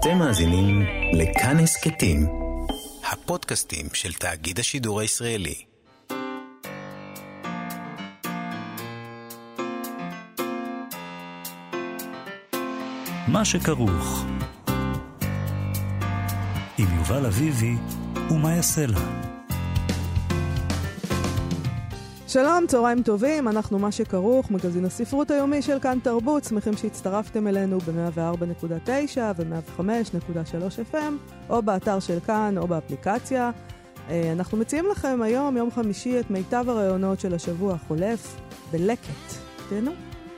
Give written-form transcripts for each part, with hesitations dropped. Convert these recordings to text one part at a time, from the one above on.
אתם מאזינים לכאן הסכתים, הפודקאסטים של תאגיד השידור הישראלי. מה שכרוך עם יובל אביבי ומה יעשה לה. שלום, צהריים טובים, אנחנו מה שכרוך, מגזין הספרות היומי של כאן תרבות, שמחים שהצטרפתם אלינו ב-104.9 ו-105.3 FM, או באתר של כאן או באפליקציה. אנחנו מציעים לכם היום, יום חמישי, את מיטב הרעיונות של השבוע החולף בלקט. תהנו.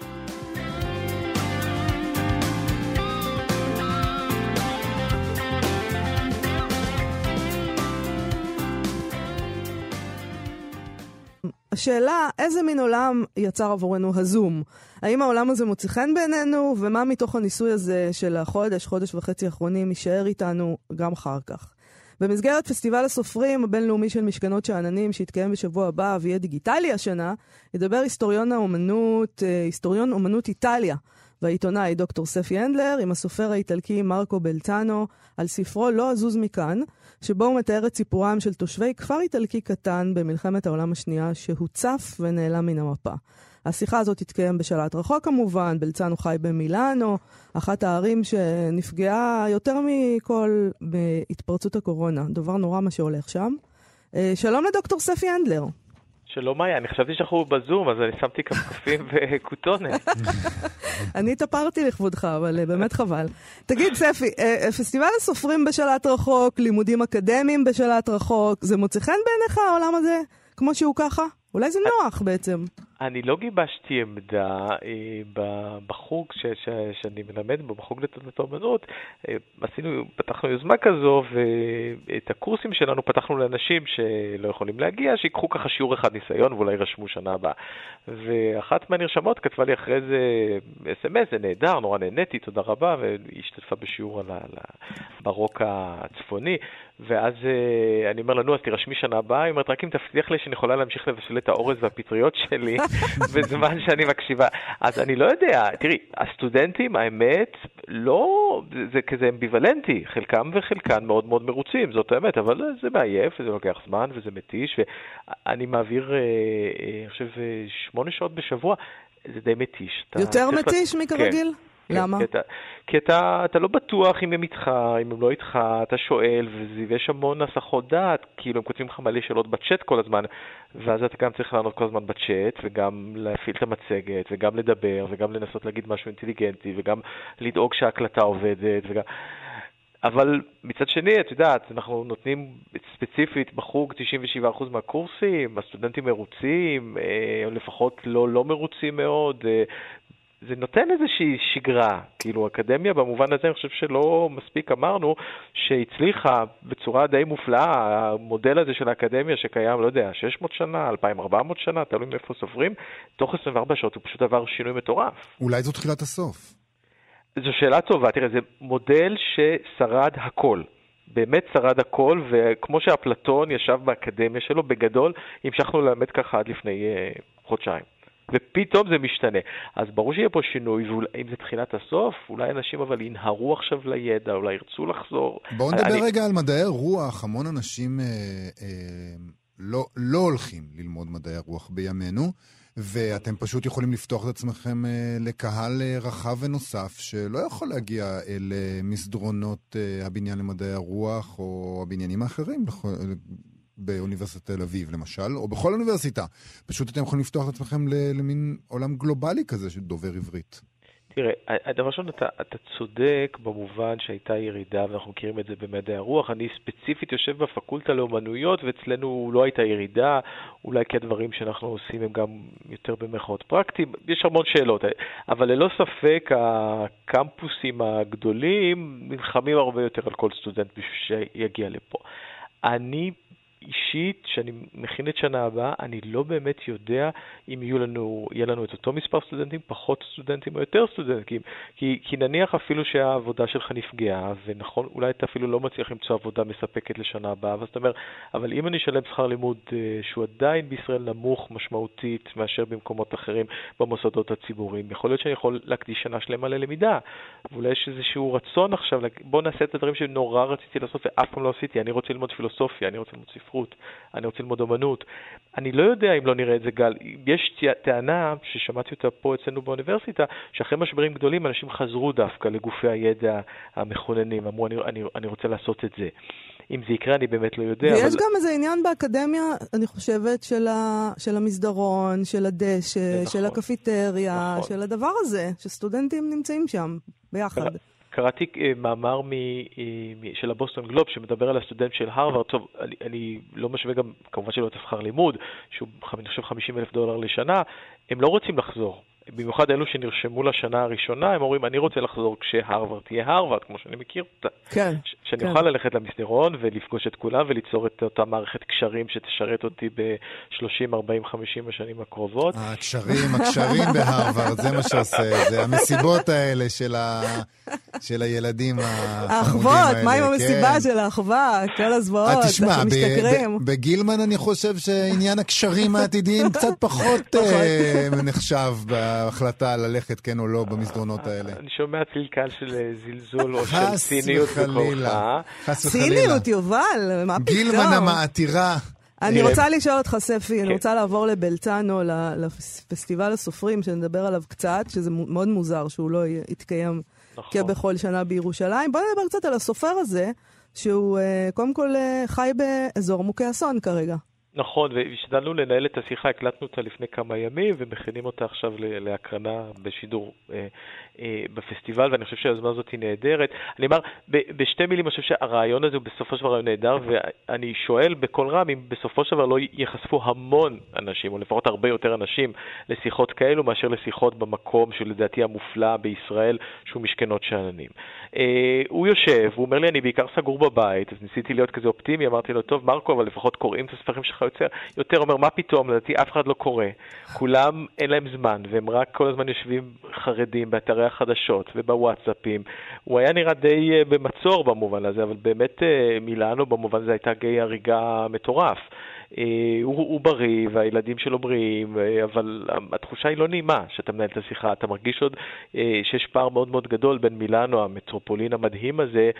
השאלה, איזה מין עולם יצר עבורנו הזום? האם העולם הזה מוצא חן בעינינו, ומה מתוך הניסוי הזה של חודש וחצי האחרונים יישאר איתנו גם אחר כך? במסגרת פסטיבל הסופרים הבינלאומי של משכנות שאננים, שהתקיים בשבוע הבא ויהיה דיגיטלי השנה, ידבר היסטוריון אומנות איטליה, והעיתונאי דוקטור ספי הנדלר, עם הסופר האיטלקי מרקו בלטאנו, על ספרו לא אזוז מכאן, שבו הוא מתאר את סיפורם של תושבי כפר איטלקי קטן במלחמת העולם השנייה, שהוצף ונעלם מן המפה. השיחה הזאת תתקיים בשלט רחוק כמובן, בלטאנו חי במילאנו, אחת הערים שנפגעה יותר מכל בהתפרצות הקורונה. דבר נורא מה שהולך שם. שלום לדוקטור ספי הנדלר. שלום מאיה, אני חשבתי שאנחנו בזום, אז אני שמתי כפכפים וקוטונת. אני התאפרתי לכבודך, אבל באמת חבל. תגיד ספי, פסטיבל הסופרים בשלט רחוק, לימודים אקדמיים בשלט רחוק, זה מוצא חן בעיניך העולם הזה כמו שהוא ככה? אולי זה נוח בעצם. אני לא גיבשתי עמדה בחוג שאני מלמד בו, בחוג לתולדות האמנות. פתחנו יוזמה כזו, ואת הקורסים שלנו פתחנו לאנשים שלא יכולים להגיע, שיקחו ככה שיעור אחד ניסיון ואולי ירשמו שנה הבאה. ואחת מהנרשמות כתבה לי אחרי זה SMS, זה נהדר, נורא נהניתי, תודה רבה, והיא השתתפה בשיעור על הברוק הצפוני. ואז אני אומר לנו, אז תירשמי שנה הבאה, היא אומרת, רק אם תבטיח לי שאני יכולה להמשיך לבשל את האורז והפטריות שלי בזמן שאני מקשיבה. אז אני לא יודע, תראי, הסטודנטים, האמת, לא, זה כזה אמביוולנטי, חלקם וחלקן מאוד מאוד מרוצים, זאת האמת, אבל זה מעייף, וזה לוקח זמן, וזה מתיש, ואני מעביר, אני חושב, 8 שעות בשבוע, זה די מתיש. יותר מתיש מכרגיל? למה? כי אתה לא בטוח אם הם איתך, אם הם לא איתך, אתה שואל, ויש המון הסחות דעת, כאילו הם כותבים לך מלא שאלות בצ'אט כל הזמן, ואז אתה גם צריך לענות כל הזמן בצ'אט, וגם להפעיל את המצגת, וגם לדבר, וגם לנסות להגיד משהו אינטליגנטי, וגם לדאוג שההקלטה עובדת, אבל מצד שני, את יודעת, אנחנו נותנים ספציפית בחוג 97% מהקורסים, הסטודנטים מרוצים, או לפחות לא מרוצים מאוד, זה נותן איזושהי שגרה, כאילו אקדמיה במובן הזה אני חושב שלא מספיק אמרנו שהצליחה בצורה די מופלאה, המודל הזה של האקדמיה שקיים, לא יודע, 600 שנה, 2400 שנה, תלוי מאיפה סופרים, תוך 24 שעות הוא פשוט עבר שינוי מטורף. אולי זו תחילת הסוף. זו שאלה טובה, תראה, זה מודל ששרד הכל. באמת שרד הכל, וכמו שאפלטון ישב באקדמיה שלו, בגדול המשכנו ללמד ככה עד לפני חודשיים. ופתאום זה משתנה. אז ברור שיהיה פה שינוי, ואם זה תחילת הסוף, אולי אנשים אבל ינהרו עכשיו לידע, אולי ירצו לחזור. בואו נדבר רגע על מדעי הרוח. המון אנשים לא הולכים ללמוד מדעי הרוח בימינו, ואתם פשוט יכולים לפתוח את עצמכם לקהל רחב ונוסף, שלא יכול להגיע אל מסדרונות הבניין למדעי הרוח, או הבניינים האחרים, באוניברסיטת תל אביב למשל, או בכל אוניברסיטה. פשוט אתם יכולים לפתוח את עצמכם למין עולם גלובלי כזה של דובר עברית. תראה, הדבר ראשון, אתה צודק במובן שהייתה ירידה, ואנחנו מכירים את זה במדעי הרוח. אני ספציפית יושב בפקולטה לאומנויות, ואצלנו לא הייתה ירידה, אולי כי הדברים שאנחנו עושים הם גם יותר במחאות פרקטיים. יש המון שאלות, אבל ללא ספק הקמפוסים הגדולים נלחמים הרבה יותר על כל סטודנט שיגיע לפה. אני אישית, שאני מכין את שנה הבאה, אני לא באמת יודע אם יהיה לנו את אותו מספר סטודנטים, פחות סטודנטים או יותר סטודנטים, כי נניח אפילו שהעבודה שלך נפגעה, ונכון, אולי אתה אפילו לא מצליח למצוא עבודה מספקת לשנה הבאה, אז אתה אומר, אבל אם אני אשלם שכר לימוד שהוא עדיין בישראל נמוך משמעותית מאשר במקומות אחרים במוסדות הציבוריים, יכול להיות שאני יכול להקדיש שנה שלמה ללמידה, ואולי יש איזשהו רצון עכשיו, בוא נעשה את הדברים שנורא רציתי לעשות ואף פעם לא עשיתי, אני רוצה ללמוד פילוסופיה, אני רוצה ללמוד ספרות, אני רוצה ללמוד אומנות. אני לא יודע אם לא נראה את זה גל. יש טענה ששמעתי אותה פה אצלנו באוניברסיטה, שאחרי משברים גדולים אנשים חזרו דווקא לגופי הידע המכוננים, אמרו אני רוצה לעשות את זה. אם זה יקרה אני באמת לא יודע. ויש גם איזה עניין באקדמיה, אני חושבת, של המסדרון, של הדשא, של הקפיטריה, של הדבר הזה, שסטודנטים נמצאים שם ביחד. קראתי מאמר של הבוסטון גלוב שמדבר על הסטודנט של הרווארד. טוב, אני לא משווה גם, כמובן שלא את שכר לימוד, שהוא אני חושב $50,000 לשנה, הם לא רוצים לחזור. במיוחד אלו שנרשמו לשנה הראשונה, הם אומרים, אני רוצה לחזור כשהרווארד תהיה הרווארד, כמו שאני מכיר אותה. כן. שאני אוכל ללכת למסדרון ולפגוש את כולם וליצור את אותה מערכת קשרים שתשרת אותי ב-30, 40, 50 השנים הקרובות. הקשרים בהרווארד, זה מה שעושה. זה המסיבות האלה של הילדים האחוות, מה עם המסיבה של האחווה? כל הזוועות, אנחנו משתכרים. בגילמן אני חושב שעניין הקשרים העתידיים קצת פחות נחשב בהחלטה ללכת כן או לא במסדרונות האלה. אני שומע צלקל של זלזול או של ציניות בכוחה. ציניות, יובל, מה פתאום? גילמן המעתירה. אני רוצה לשאול אותך, ספי, אני רוצה לעבור לבלצנו, לפסטיבל הסופרים, שנדבר עליו קצת, שזה מאוד מוזר שהוא לא יתקיים כבכל שנה בירושלים. בוא נדבר קצת על הסופר הזה, שהוא קודם כל חי באזור מוכה אסון כרגע. נכון, והשתדלנו לנהל את השיחה, הקלטנו אותה לפני כמה ימים, ומכינים אותה עכשיו להקרנה בשידור בפסטיבל, ואני חושב שהזמן הזאת היא נהדרת. אני אומר, בשתי מילים, אני חושב שהרעיון הזה הוא בסופו של דבר נהדר, ואני שואל בכל רם, אם בסופו של דבר לא יחשפו המון אנשים, או לפחות הרבה יותר אנשים, לשיחות כאלו, מאשר לשיחות במקום שלדעתי המופלא בישראל, שהוא משכנות שאננים. הוא יושב, הוא אומר לי, אני בעיקר סגור בבית, אז ניסיתי להיות כזה אופטימי, אמרתי לו, טוב, מרקו, אבל לפחות קוראים את הספרים שלך יותר, אומר, מה פתאום, לדעתי אף אחד לא קורא. כולם אין להם זמן, והם רק כל הזמן יושבים חרדים באתרי החדשות ובוואטסאפים. הוא היה נראה די במצור במובן הזה, אבל באמת מילאנו במובן הזה הייתה גיא הריגה מטורף. הוא בריא והילדים שלו בריאים, אבל התחושה היא לא נעימה שאתה מנהל את השיחה. אתה מרגיש עוד שיש פער מאוד מאוד גדול בין מילאנו, המטרופולין המדהים הזה,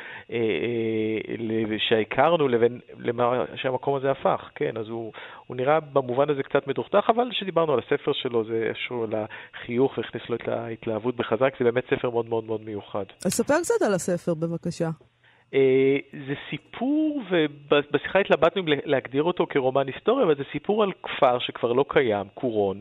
שהכרנו לבין למה שהמקום הזה הפך. כן, אז הוא נראה במובן הזה קצת מדוכדך, אבל שדיברנו על הספר שלו, זה איזשהו לחיוך והכניס לו את ההתלהבות בחזק, זה באמת ספר מאוד מאוד מאוד מיוחד. אז ספר קצת על הספר בבקשה. זה סיפור, ובשיחה התלבטנו להגדיר אותו כרומן היסטורי, אבל זה סיפור על כפר שכבר לא קיים, קורון,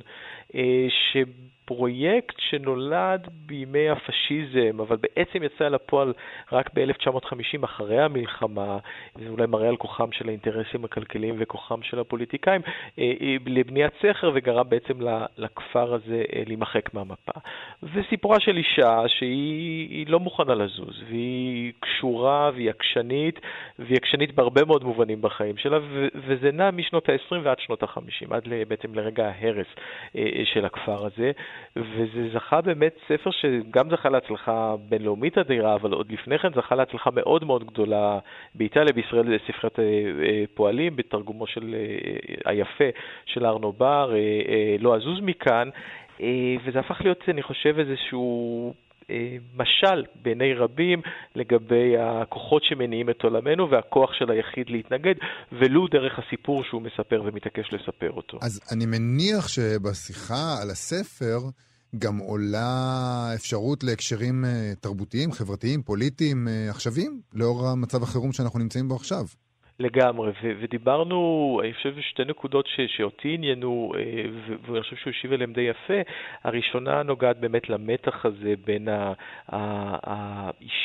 פרויקט שנולד בימי הפשיזם, אבל בעצם יצא לפועל רק ב-1950 אחרי המלחמה, זה אולי מראה על כוחם של האינטרסים הכלכליים וכוחם של הפוליטיקאים, לבניית סכר וגרם בעצם לכפר הזה להימחק מהמפה. וסיפורה של אישה שהיא לא מוכנה לזוז, והיא קשורה והיא עקשנית בהרבה מאוד מובנים בחיים שלה, וזה נע משנות ה-20 ועד שנות ה-50, עד בעצם לרגע ההרס של הכפר הזה. וזה זכה באמת ספר שגם זכה להצלחה בינלאומית אדירה, אבל עוד לפני כן זכה להצלחה מאוד מאוד גדולה באיטליה, בישראל ספריית פועלים, בתרגומו של היפה של ארנו בר, לא אזוז מכאן, וזה הפך להיות, אני חושב, איזשהו משל בעיני רבים לגבי הכוחות שמניעים את עולמנו והכוח של היחיד להתנגד, ולו דרך הסיפור שהוא מספר ומתעקש לספר אותו. אז אני מניח שבשיחה על הספר גם עולה אפשרות להקשרים תרבותיים, חברתיים, פוליטיים, עכשוויים, לאור המצב החירום שאנחנו נמצאים בו עכשיו. לגמרי, ודיברנו, אני חושב, שתי נקודות שאותי עניינו, ואני חושב שהוא השיב אליהם די יפה. הראשונה נוגעת באמת למתח הזה בין האישי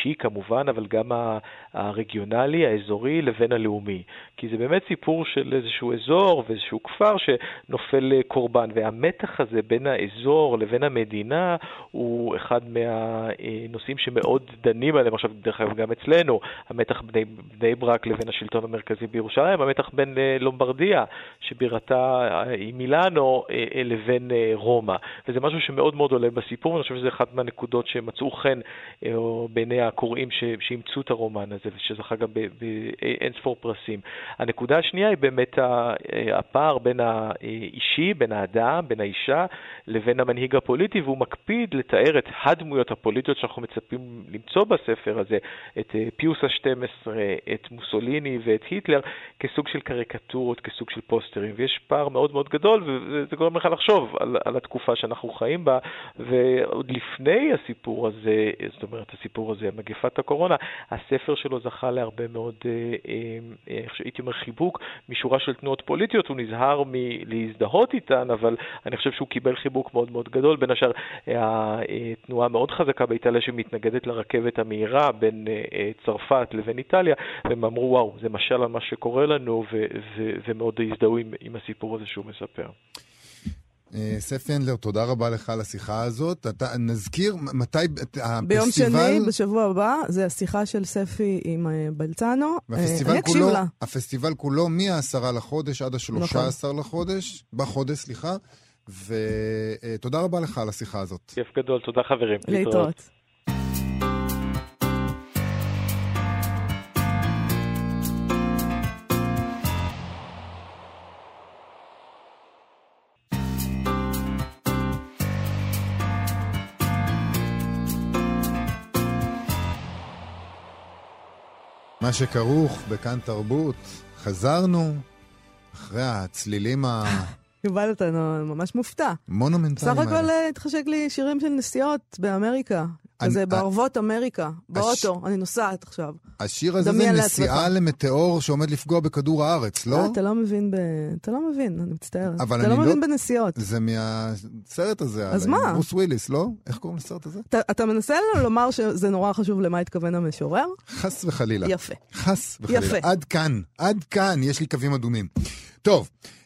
האישי כמובן, אבל גם הרגionali, האזורי, לבין הלאומי. כי זה באמת סיפור של איזשהו אזור ואיזשהו כפר שנופל קורבן, והמתח הזה בין האזור לבין המדינה הוא אחד מהנושאים שמאוד דנים עליהם. עכשיו, דרך אגב, גם אצלנו, המתח בני ברק לבין השלטון המרכזי בירושלים, המתח בין לומברדיה, שבירתה היא מילאנו, לבין רומא. וזה משהו שמאוד מאוד עולה בסיפור, ואני חושב שזה אחת מהנקודות שמצאו חן בעיני הקוראים שאימצו את הרומן הזה, ושזכה גם באין ספור פרסים. הנקודה השנייה היא באמת הפער בין האישי, בין האדם, בין האישה, לבין המנהיג הפוליטי, והוא מקפיד לתאר את הדמויות הפוליטיות שאנחנו מצפים למצוא בספר הזה, את פיוס ה-12, את מוסוליני ואת היטלר, כסוג של קריקטורות, כסוג של פוסטרים, ויש פער מאוד מאוד גדול, וזה גורם לך לחשוב על התקופה שאנחנו חיים בה, ועוד לפני הסיפור הזה, זאת אומרת, הסיפור הזה, מגפת הקורונה, הספר שלו זכה להרבה מאוד, הייתי אומר, חיבוק משורה של תנועות פוליטיות, הוא נזהר מלהזדהות איתן, אבל אני חושב שהוא קיבל חיבוק מאוד מאוד גדול, בין השאר התנועה מאוד חזקה באיטליה שמתנגדת לרכבת המהירה בין צרפת לבין איטליה, והם אמרו, וואו, זה משל על מה שקורה לנו, ומאוד הזדהו עם הסיפור הזה שהוא מספר. ספי הנדלר, תודה רבה לך על השיחה הזאת. נזכיר מתי הפסטיבל... ביום שני, בשבוע הבא, זה השיחה של ספי עם בלצנו. אני אקשיב לה. הפסטיבל כולו מ-10 לחודש עד ה-13 לחודש, סליחה. ותודה רבה לך על השיחה הזאת. כיף גדול, תודה חברים. להתראות. מה שכרוך בכאן תרבות, חזרנו אחרי הצלילים יובל אותנו ממש מופתע. מונומנטליים. סך הכל התחשק לי שירים של נסיעות באמריקה. זה בערבות אמריקה, באוטו, אני נוסעת עכשיו. השיר הזה זה נסיעה למטאור שעומד לפגוע בכדור הארץ, לא? אתה לא מבין, אני מצטערת. אתה לא מבין בנסיעות. זה מהסרט הזה. אז מה? ברוס וויליס, לא? איך קוראים לסרט הזה? אתה מנסה לנו לומר שזה נורא חשוב למה התכוון המשורר? חס וחלילה. יפה. חס וחלילה. עד כאן, יש לי קווים אדומים. טוב,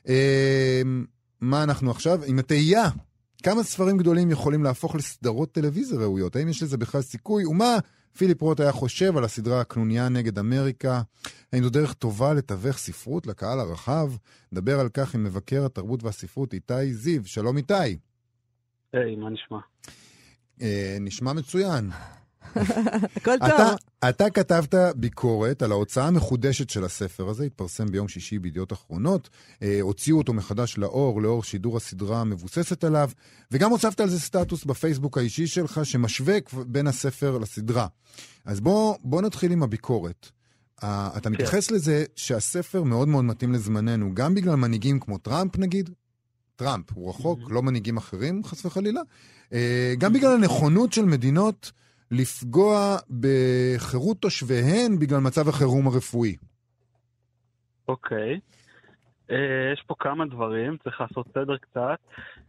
מה אנחנו עכשיו? עם התהייה. כמה ספרים גדולים יכולים להפוך לסדרות טלוויזיה ראויות? האם יש לזה בכלל סיכוי? ומה פיליפ רוט היה חושב על הסדרה הקנוניה נגד אמריקה? האם זו דרך טובה לתווך ספרות לקהל הרחב? נדבר על כך עם מבקר התרבות והספרות איתי זיו. שלום איתי. היי, מה נשמע? נשמע מצוין. הכל טוב. אתה כתבת ביקורת על ההוצאה המחודשת של הספר הזה, התפרסם ביום שישי בידיעות אחרונות, הוציאו אותו מחדש לאור שידור הסדרה המבוססת עליו, וגם הוצפת על זה סטטוס בפייסבוק האישי שלך שמשווה בין הספר לסדרה. אז בוא נתחיל עם הביקורת. אתה מתייחס לזה שהספר מאוד מאוד מתאים לזמננו, גם בגלל מנהיגים כמו טראמפ נגיד, טראמפ הוא רחוק, לא מנהיגים אחרים חס וחלילה, גם בגלל הנכונות של מדינות לפגוע בחירות תושביהן בגלל מצב החירום הרפואי. אוקיי. יש פה כמה דברים, צריך לעשות סדר קצת.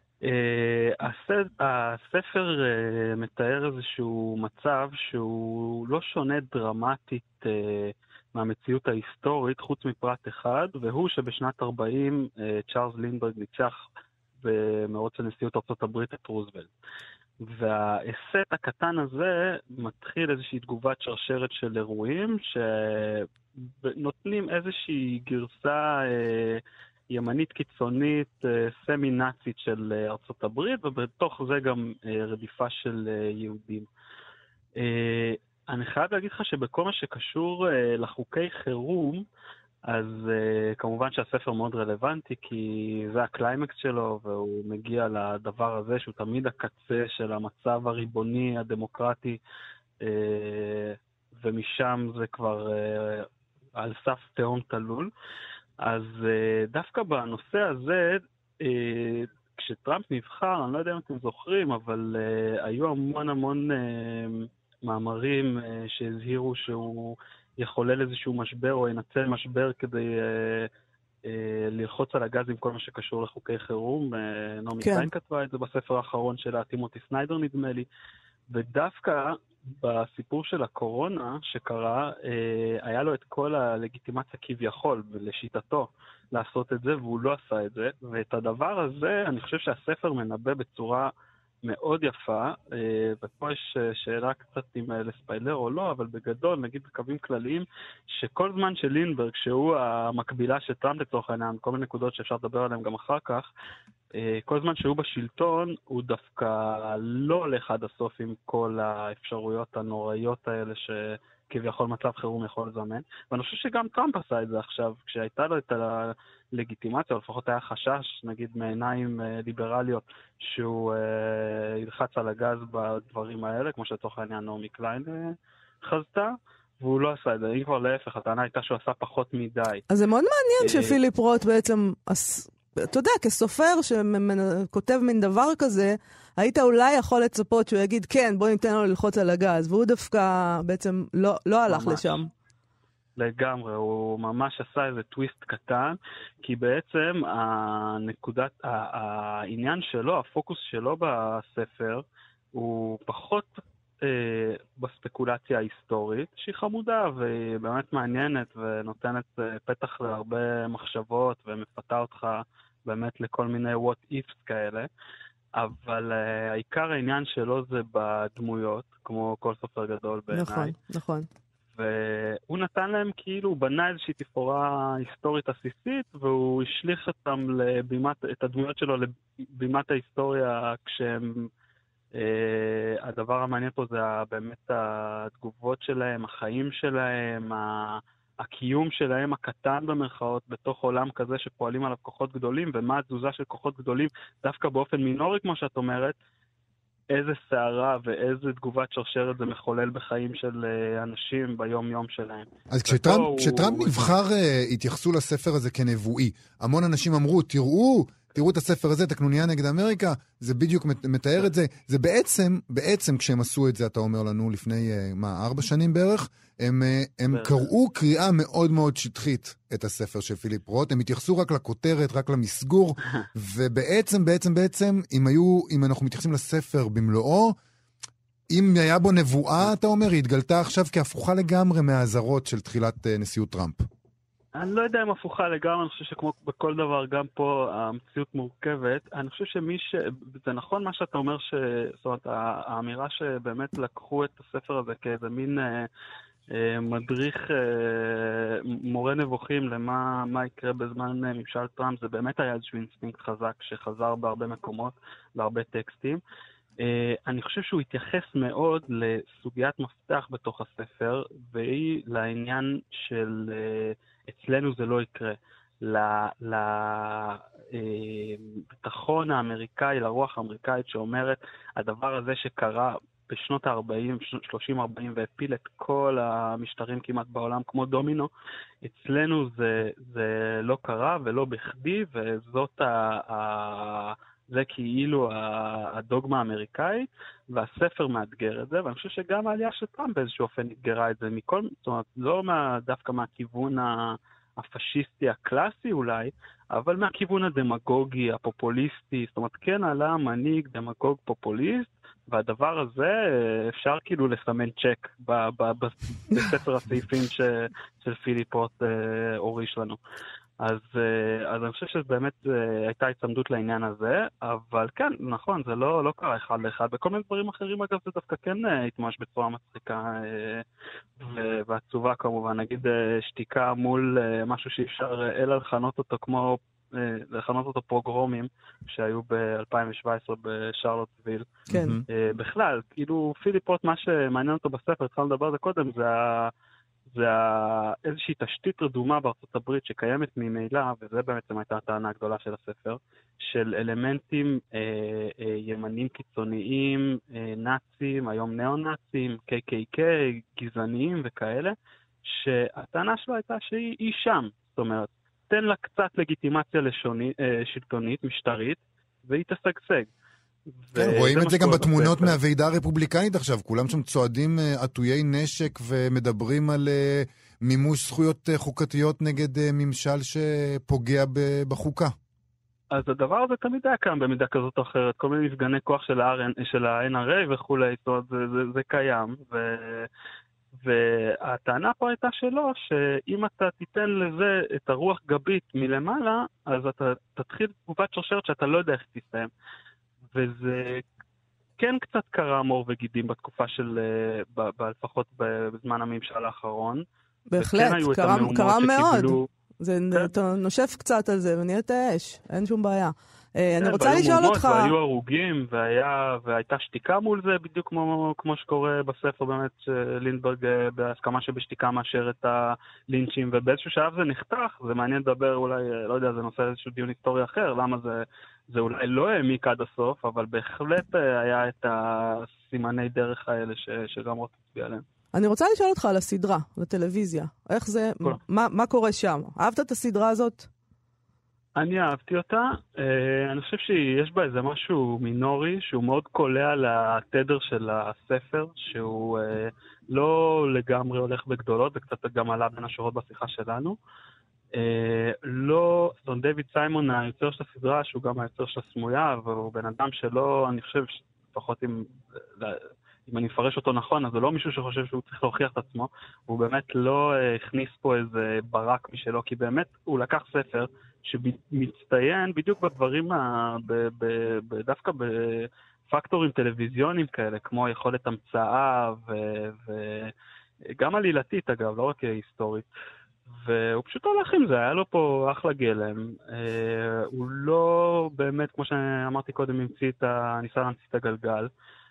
הספר מתאר איזשהו מצב שהוא לא שונה דרמטית מהמציאות ההיסטורית, חוץ מפרט אחד, והוא שבשנת 40 צ'ארלס לינדברג ניצח במרוץ לנשיאות ארצות הברית את רוזוולט. והאסט הקטן הזה מתחיל איזושהי תגובת שרשרת של אירועים שנותנים איזושהי גרסה ימנית קיצונית, סמי-נאצית של ארצות הברית, ובתוך זה גם רדיפה של יהודים. אני חייב להגיד לך שבכל מה שקשור לחוקי חירום, אז כמובן שהספר מאוד רלוונטי, כי זה הקליימקס שלו, והוא מגיע לדבר הזה שהוא תמיד הקצה של המצב הריבוני, הדמוקרטי, ומשם זה כבר על סף תהום תלול. אז דווקא בנושא הזה, כשטראמפ נבחר, אני לא יודע אם אתם זוכרים, אבל היו המון מאמרים שהזהירו שהוא יחולל איזשהו משבר או ינצל משבר כדי ללחוץ על הגז עם כל מה שקשור לחוקי חירום. נעמי קליין כתבה את זה בספר האחרון שלה, טימותי סניידר נדמה לי. ודווקא בסיפור של הקורונה שקרה, היה לו את כל הלגיטימציה כביכול, לשיטתו, לעשות את זה, והוא לא עשה את זה. ואת הדבר הזה, אני חושב שהספר מנבא בצורה מאוד יפה, ופה יש שאלה קצת אם לספיילר או לא, אבל בגדול, נגיד בקווים כלליים, שכל זמן של לינברג, שהוא המקבילה של טראמפ לצורך העניין, כל מיני נקודות שאפשר לדבר עליהן גם אחר כך, כל זמן שהוא בשלטון, הוא דווקא לא הולך עד הסוף עם כל האפשרויות הנוראיות האלה שכביכול מצב חירום יכול לזמן. ואני חושב שגם טראמפ עשה את זה עכשיו, כשהייתה לו את הלגיטימציה, או לפחות היה חשש, נגיד מעיניים ליברליות, שהוא ילחץ על הגז בדברים האלה, כמו שתוך העניין נעמי קליין חזתה, והוא לא עשה את זה. אם כבר להפך, הטענה הייתה שהוא עשה פחות מדי. אז זה מאוד מעניין שפיליפ רוט בעצם, אתה יודע, כסופר שכותב מן דבר כזה, היית אולי יכול לצפות שהוא יגיד, כן, בוא ניתן לו ללחוץ על הגז, והוא דווקא בעצם לא הלך לשם. לגמרי, הוא ממש עשה איזה טוויסט קטן, כי בעצם העניין שלו, הפוקוס שלו בספר, הוא פחות בספקולציה ההיסטורית, שהיא חמודה ובאמת מעניינת ונותנת פתח להרבה מחשבות ומפתה אותך באמת לכל מיני what ifs כאלה, אבל העיקר העניין שלו זה בדמויות, כמו כל סופר גדול בעיניי. נכון, נכון. והוא נתן להם כאילו, הוא בנה איזושהי תפאורה היסטורית עסיסית, והוא השליך את הדמויות שלו לבימת ההיסטוריה כשהם... הדבר המעניין פה זה באמת התגובות שלהם, החיים שלהם, הקיום שלהם הקטן במרכאות בתוך עולם כזה שפועלים עליו כוחות גדולים, ומה התזוזה של כוחות גדולים דווקא באופן מינורי כמו שאת אומרת, איזה שערה ואיזה תגובת שרשרת זה מחולל בחיים של אנשים ביום יום שלהם. אז כשטראמפ נבחר התייחסו לספר הזה כנבואי. המון אנשים אמרו, תראו את הספר הזה, את הקנוניה נגד אמריקה, זה בדיוק מתאר את זה. זה בעצם כשהם עשו את זה, אתה אומר לנו, לפני 4 שנים בערך, הם קראו קריאה מאוד מאוד שטחית את הספר של פיליפ רוט, הם התייחסו רק לכותרת, רק למסגור, ובעצם, אם אנחנו מתייחסים לספר במלואו, אם היה בו נבואה, אתה אומר, היא התגלתה עכשיו כהפוכה לגמרי מהאזהרות של תחילת נשיאות טראמפ. אני לא יודע אם הפוכה לגמרי, אני חושב שכמו בכל דבר, גם פה המציאות מורכבת. אני חושב זה נכון מה שאתה אומר, זאת אומרת, האמירה שבאמת לקחו את הספר הזה כאיזה מין מדריך, מורה נבוכים למה יקרה בזמן ממשל טראמפ, זה באמת היה איזשהו אינסטינקט חזק שחזר בהרבה מקומות, בהרבה טקסטים. אני חושב שהוא התייחס מאוד לסוגיית מפתח בתוך הספר, והיא לעניין של אצלנו זה לא יקרה, לביטחון האמריקאי, לרוח האמריקאית שאומרת, הדבר הזה שקרה בשנות ה-40, 30-40, והפיל את כל המשטרים כמעט בעולם כמו דומינו, אצלנו זה לא קרה ולא בכדי, וזאת זה כאילו הדוגמה האמריקאית, והספר מאתגר את זה, ואני חושב שגם העלייה של טראמפ באיזשהו אופן התגרה את זה מכל, זאת אומרת, לא דווקא מהכיוון הפשיסטי הקלאסי אולי, אבל מהכיוון הדמגוגי, הפופוליסטי, זאת אומרת, כן עלה מנהיג דמגוג פופוליסט, והדבר הזה אפשר כאילו לסמן צ'ק בספר הסעיפים של פיליפ רוט הוריש לנו. אז אני חושב שבאמת הייתה הצמדות לעניין הזה, אבל כן, נכון, זה לא קרה אחד לאחד. בכל מיני דברים אחרים, אגב, זה דווקא כן התמש בצורה מצחיקה ועצובה כמובן. נגיד שתיקה מול משהו שאפשר אלא לכנות אותו פרוגרומים שהיו ב-2017 בשרלוטסוויל. כן. בכלל, כאילו פיליפ רוט, מה שמעניין אותו בספר, התחלנו לדבר על זה קודם, זה איזושהי תשתית רדומה בארצות הברית שקיימת ממילא, וזה בעצם הייתה הטענה הגדולה של הספר, של אלמנטים ימנים קיצוניים, נאצים, היום נאו-נאצים, KKK, גזעניים וכאלה, שהטענה שלו הייתה שהיא שם. זאת אומרת, תן לה קצת לגיטימציה שלטונית, משטרית, והיא תשגשג. כן, רואים את זה גם בתמונות מהוועידה הרפובליקנית עכשיו, כולם שם צועדים עטויי נשק ומדברים על מימוש זכויות חוקתיות נגד ממשל שפוגע בחוקה. אז הדבר הזה תמיד היה קיים במידה כזאת או אחרת, כל מיני מפגני כוח של ה-NRA וכולי, זאת אומרת, זה קיים, והטענה פה הייתה שלו, שאם אתה תיתן לזה את הרוח גבית מלמעלה, אז אתה תתחיל תגובת שרשרת שאתה לא יודע איך תסתיים. וזה כן קצת קרה מור וגידים בתקופה של, לפחות בזמן הממשל האחרון. בהחלט, קרה מאוד. אתה נושף קצת על זה ונהיית האש, אין שום בעיה. אני רוצה לשאול אותך... והיו הרוגים, והייתה שתיקה מול זה, בדיוק כמו שקורה בספר באמת, לינדברג בהסכמה שבשתיקה מאשר את הלינצ'ים, ובאיזשהו שלב זה נחתך, זה מעניין לדבר אולי, לא יודע, זה נושא איזשהו דיון היסטורי אחר, למה זה אולי לא העמיק עד הסוף, אבל בהחלט היה את הסימני דרך האלה שגם רואה תצביע עליהם. אני רוצה לשאול אותך על הסדרה, לטלוויזיה. איך זה, מה קורה שם? אהבת את הסדרה הזאת? אני אהבתי אותה. אני חושב שיש בה איזה משהו מינורי, שהוא מאוד קולע לתדר של הספר, שהוא לא לגמרי הולך בגדולות, וקצת גם עלה בין השורות בשיחה שלנו. לא, סון דיוויד סיימון, היוצר של הסדרה, שהוא גם היוצר של הסמויה, והוא בן אדם שלא, אני חושב, לפחות אם אני מפרש אותו נכון, אז זה לא מישהו שחושב שהוא צריך להוכיח את עצמו, הוא באמת לא הכניס פה איזה ברק משלו, כי באמת הוא לקח ספר שמצטיין בדיוק בדברים, דווקא בפקטורים טלוויזיוניים כאלה, כמו יכולת המצאה, וגם עלילתית אגב, לא רק היסטורית. והוא פשוט הולך עם זה, היה לו פה אחלה גלם. הוא לא באמת, כמו שאמרתי קודם, ניסה להמציא את הגלגל.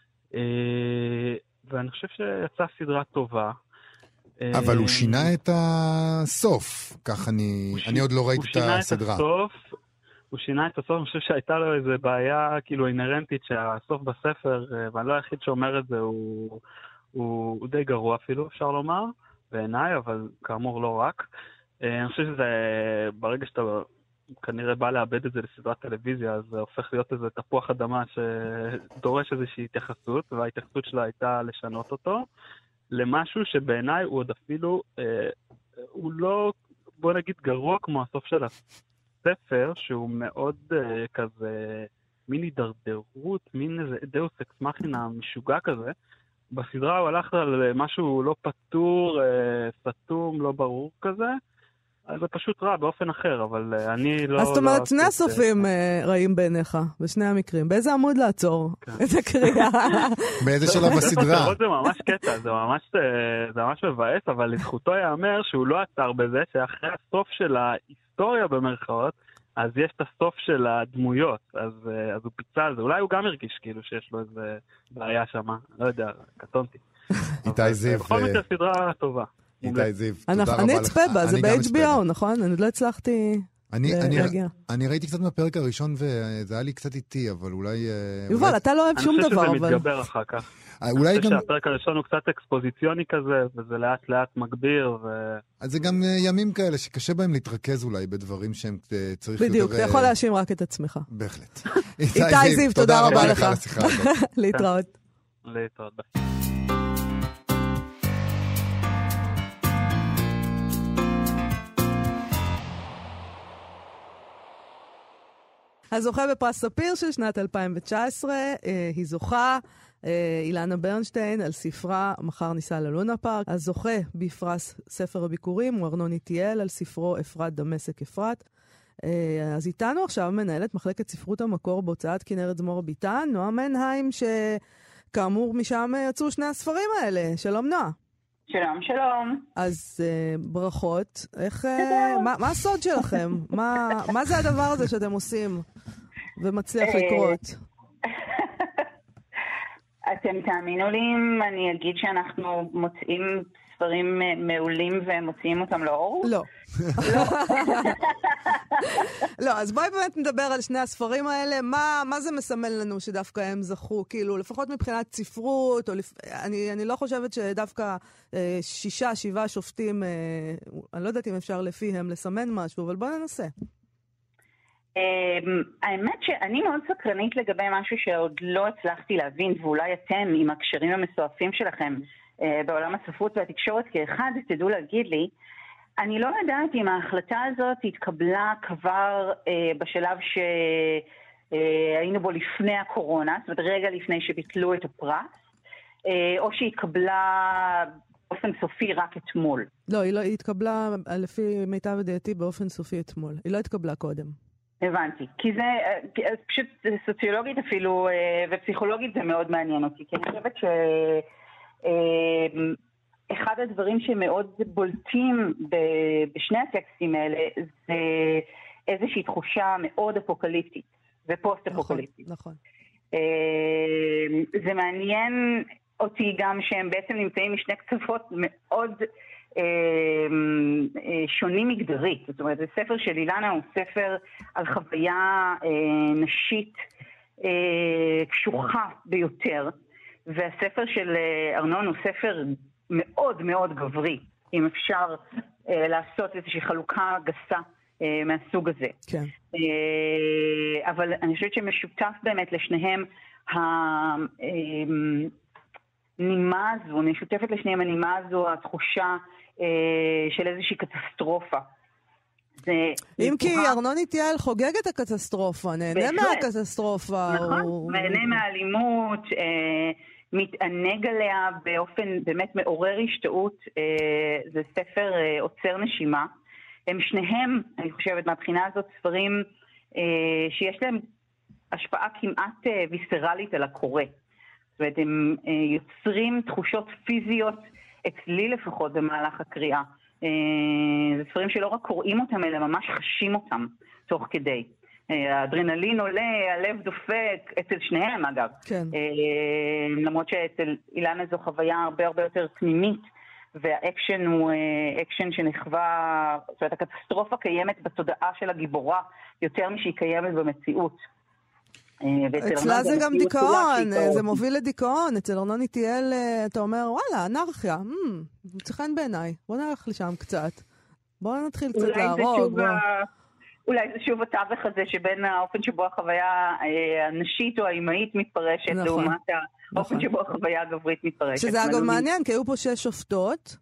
ואני חושב שיצאה סדרה טובה. אבל הוא שינה את הסוף, כך אני עוד לא ראיתי את הסדרה. הוא שינה את הסוף, אני חושב שהייתה לו איזו בעיה כאילו אינרנטית שהסוף בספר, ואני לא היחיד שאומר את זה, הוא די גרוע אפילו, אפשר לומר, בעיניי, אבל כאמור לא רק. אני חושב שזה, ברגע שאתה כנראה בא לאבד את זה לסדרת טלוויזיה, אז זה הופך להיות איזה תפוח אדמה שדורש איזושהי התייחסות, וההתייחסות שלה הייתה לשנות אותו, למשהו שבעיניי הוא עוד אפילו, הוא לא, בוא נגיד, גרוע כמו הסוף של הספר, שהוא מאוד כזה מין הידרדרות, מין איזה דאוס אקס מכינה משוגע כזה. בסדרה הוא הלך על משהו לא פתור, סתום, לא ברור כזה, אז זה פשוט רע באופן אחר, אבל אני לא... אז זאת אומרת, שני הסופים רעים בעיניך, בשני המקרים. באיזה עמוד לעצור את הקריאה? באיזה שלב בסדרה? זה ממש קטע, זה ממש מבאס, אבל לזכותו יאמר שהוא לא עצר בזה, שאחרי הסוף של ההיסטוריה במרכאות, אז יש את הסוף של הדמויות, אז הוא פיצה על זה. אולי הוא גם הרגיש כאילו שיש לו איזה בעיה שמה, לא יודע, קטונתי. איתי זיו. בכל מקרה סדרה טובה. איתי זיו, תודה רבה לך. אני אצפה בה, זה ב-HBO, נכון? אני לא הצלחתי להגיע. אני ראיתי קצת מהפרק הראשון וזה היה לי קצת איטי, אבל אולי... יובל, אתה לא אוהב שום דבר, אבל... אני חושב שזה מתגבר אחר כך. אני חושב שהפרק הראשון הוא קצת אקספוזיציוני כזה, וזה לאט לאט מגביר. אז זה גם ימים כאלה שקשה בהם להתרכז אולי בדברים שהם צריך יותר... בדיוק, אתה יכול להאשים רק את עצמך. בהחלט. איתי זיו, תודה רבה לך. להתראות. להתראות. הזוכה בפרס ספיר של שנת 2019, היא זוכה, אילנה ברנשטיין, על ספרה מחר ניסה ללונה פארק. הזוכה בפרס ספר הביקורים הוא ארנון איטיאל, על ספרו אפרת דמשק אפרת. אז איתנו עכשיו מנהלת מחלקת ספרות המקור בהוצאת כנרת זמור ביטן, נועה מנהיים, שכאמור משם יצאו שני הספרים האלה. שלום נועה. שלום, שלום. אז ברכות. מה הסוד שלכם? מה זה הדבר הזה שאתם עושים ומצליח לקרות? אתם תאמינו לי אם אני אגיד שאנחנו מוצאים ספרים מעולים ומוציאים אותם לאור? לא. לא, אז בואי באמת נדבר על שני הספרים האלה. מה זה מסמל לנו שדווקא הם זכו? כאילו, לפחות מבחינת ספרות, אני לא חושבת שדווקא 6-7 שופטים, אני לא יודעת אם אפשר לפיהם לסמן משהו, אבל בואו ננסה. האמת שאני מאוד סקרנית לגבי משהו שעוד לא הצלחתי להבין, ואולי אתם עם הקשרים המסועפים שלכם בעולם הספרות והתקשורת כאחד, תדעו להגיד לי, אני לא יודעת אם ההחלטה הזאת התקבלה כבר בשלב שהיינו בו לפני הקורונה, זאת אומרת רגע לפני שביטלו את הפרס, או שהתקבלה באופן סופי רק אתמול. לא, היא התקבלה לפי מיטב ידיעתי באופן סופי אתמול. היא לא התקבלה קודם. הבנתי. כי זה פשוט סוציולוגית אפילו ופסיכולוגית זה מאוד מעניין אותי. כי אני חושבת אחד הדברים שמאוד בולטים בשני הטקסטים האלה זה איזושהי תחושה מאוד אפוקליפטית ופוסט-אפוקליפטית. נכון. זה מעניין אותי גם שהם בעצם נמצאים משני קצוות מאוד שונים מגדרית. זאת אומרת, זה ספר של אילנה הוא ספר על חוויה נשית קשוחה ביותר, והספר של ארנון הוא ספר מאוד מאוד גברי, אם אפשר לעשות איזושהי חלוקה גסה מהסוג הזה. כן. אבל אני חושבת שמשותף באמת לשניהם הנימה הזו, משותפת לשניהם הנימה הזו, התחושה של איזושהי קטסטרופה. אם כי ארנון איתיאל חוגג את הקטסטרופה, נהנה מהקטסטרופה. נכון, נהנה מהאלימות, מתענג עליה באופן באמת מעורר השתאות. זה ספר עוצר נשימה. הם שניהם, אני חושבת, מהבחינה הזאת ספרים שיש להם השפעה כמעט ויסרלית על הקורא. זאת אומרת, הם יוצרים תחושות פיזיות, אצלי לפחות במהלך הקריאה. זה ספרים שלא רק קוראים אותם, אלא ממש חשים אותם תוך כדי. האדרנלין עולה, הלב דופק, אצל שניהם אגב. כן. למרות שאצל אילנה זו חוויה הרבה הרבה יותר פנימית, והאקשן הוא אקשן שנחווה, זאת אומרת, הקטסטרופה קיימת בתודעה של הגיבורה, יותר משהיא קיימת במציאות. אצלה זה גם דיכאון, זה מוביל לדיכאון. אצל ארנון איתיאל אתה אומר, וואלה, אנרכיה, מצחן בעיניי, בוא נלך לשם קצת. בוא נתחיל קצת להרוג. אולי זה שוב התווך הזה שבין האופן שבו החוויה הנשית או האימהית מתפרשת, לעומת האופן שבו החוויה הגברית מתפרשת. שזה אגב מעניין, כי היו פה 6 שופטות.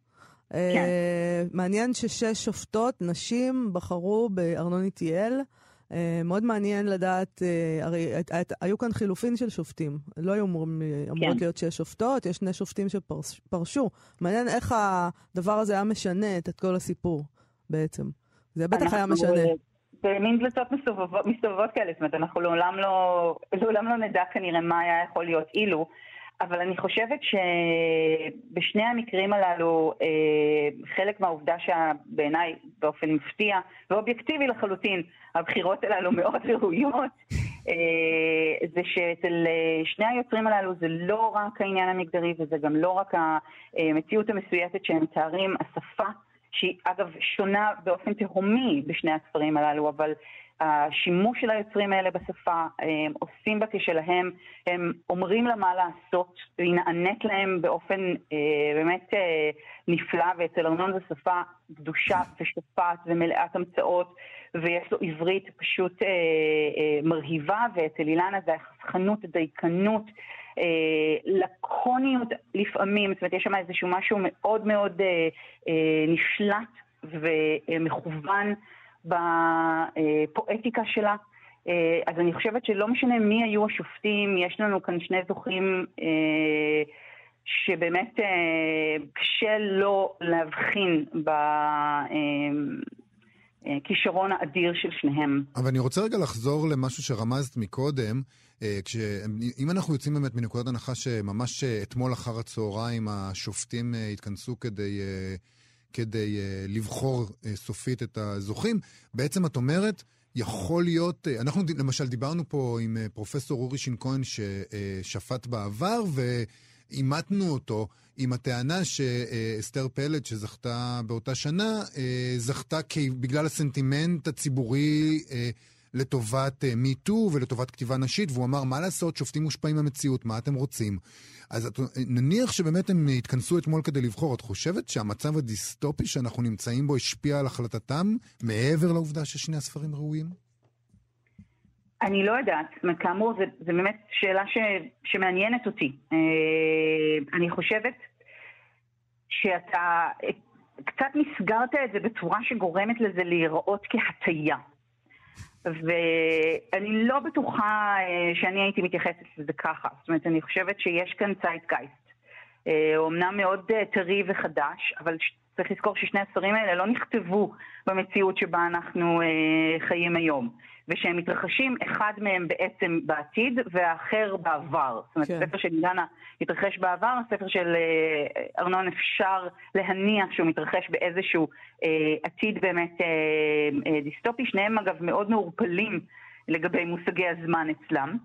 מעניין ש6 שופטות, נשים, בחרו בארנון איתיאל. מאוד מעניין לדעת, הרי היו כאן חילופין של שופטים. לא היו אמורות להיות 6 שופטות, יש 2 שופטים שפרשו. מעניין איך הדבר הזה היה משנה את כל הסיפור בעצם. זה בטח היה משנה. במין דלתות מסתובבות כאלה, זאת אומרת, אנחנו לעולם לא נדע כנראה מה היה יכול להיות אילו, אבל אני חושבת שבשני המקרים הללו, חלק מהעובדה שבעיניי באופן מפתיע ואובייקטיבי לחלוטין, הבחירות הללו מאוד ראויות, זה שאצל שני היוצרים הללו זה לא רק העניין המגדרי, וזה גם לא רק המציאות המסויטת שהם מתארים, השפה, שהיא אגב שונה באופן תהומי בשני הספרים הללו, אבל השימוש של היוצרים האלה בשפה, הם עושים בה כשלהם, הם אומרים לה מה לעשות, והיא נענית להם באופן באמת נפלא, ואצל ארנון זו שפה קדושה ושפעת ומלאת המצאות, ויש לו עברית פשוט מרהיבה, ואצל אילנה זה החסכנות, הדייקנות, לקוניות לפעמים, זאת אומרת יש שם איזשהו משהו מאוד מאוד נשלט ומכוון בפואטיקה שלה. אז אני חושבת שלא משנה מי היו השופטים, יש לנו כאן 2 זוכים שבאמת קשה לא להבחין בכישרון האדיר של שניהם. אבל אני רוצה רגע לחזור למשהו שרמזת מקודם, אם אנחנו יוצאים באמת מנקודת הנחה שממש אתמול אחר הצהריים השופטים התכנסו כדי לבחור סופית את הזוכים, בעצם את אומרת, יכול להיות, אנחנו למשל דיברנו פה עם פרופסור אורי שינקוין ששפט בעבר, ואימתנו אותו עם הטענה שאסתר פלד שזכתה באותה שנה, זכתה בגלל הסנטימנט הציבורי לטובת מיטו ולטובת כתיבה נשית, והוא אמר, מה לעשות, שופטים מושפעים מהמציאות, מה אתם רוצים? אז נניח שבאמת הם התכנסו אתמול כדי לבחור, את חושבת שהמצב הדיסטופי שאנחנו נמצאים בו השפיע על החלטתם, מעבר לעובדה ששני הספרים ראויים? אני לא יודעת, כאמור, זה באמת שאלה שמעניינת אותי. אני חושבת שאתה קצת מסגרת את זה בצורה שגורמת לזה להיראות כהטיה. ואני לא בטוחה שאני הייתי מתייחסת לזה ככה. זאת אומרת, אני חושבת שיש כאן צייטגייסט. אומנם מאוד טרי וחדש, אבל צריך לזכור ששני הספרים האלה לא נכתבו במציאות שבה אנחנו חיים היום. ושהם מתרחשים, אחד מהם בעצם בעתיד והאחר בעבר. זאת אומרת, הספר של אילנה התרחש בעבר, הספר של ארנון אפשר להניח שהוא מתרחש באיזשהו עתיד באמת דיסטופי. שניהם אגב מאוד מעורפלים לגבי מושגי הזמן אצלם.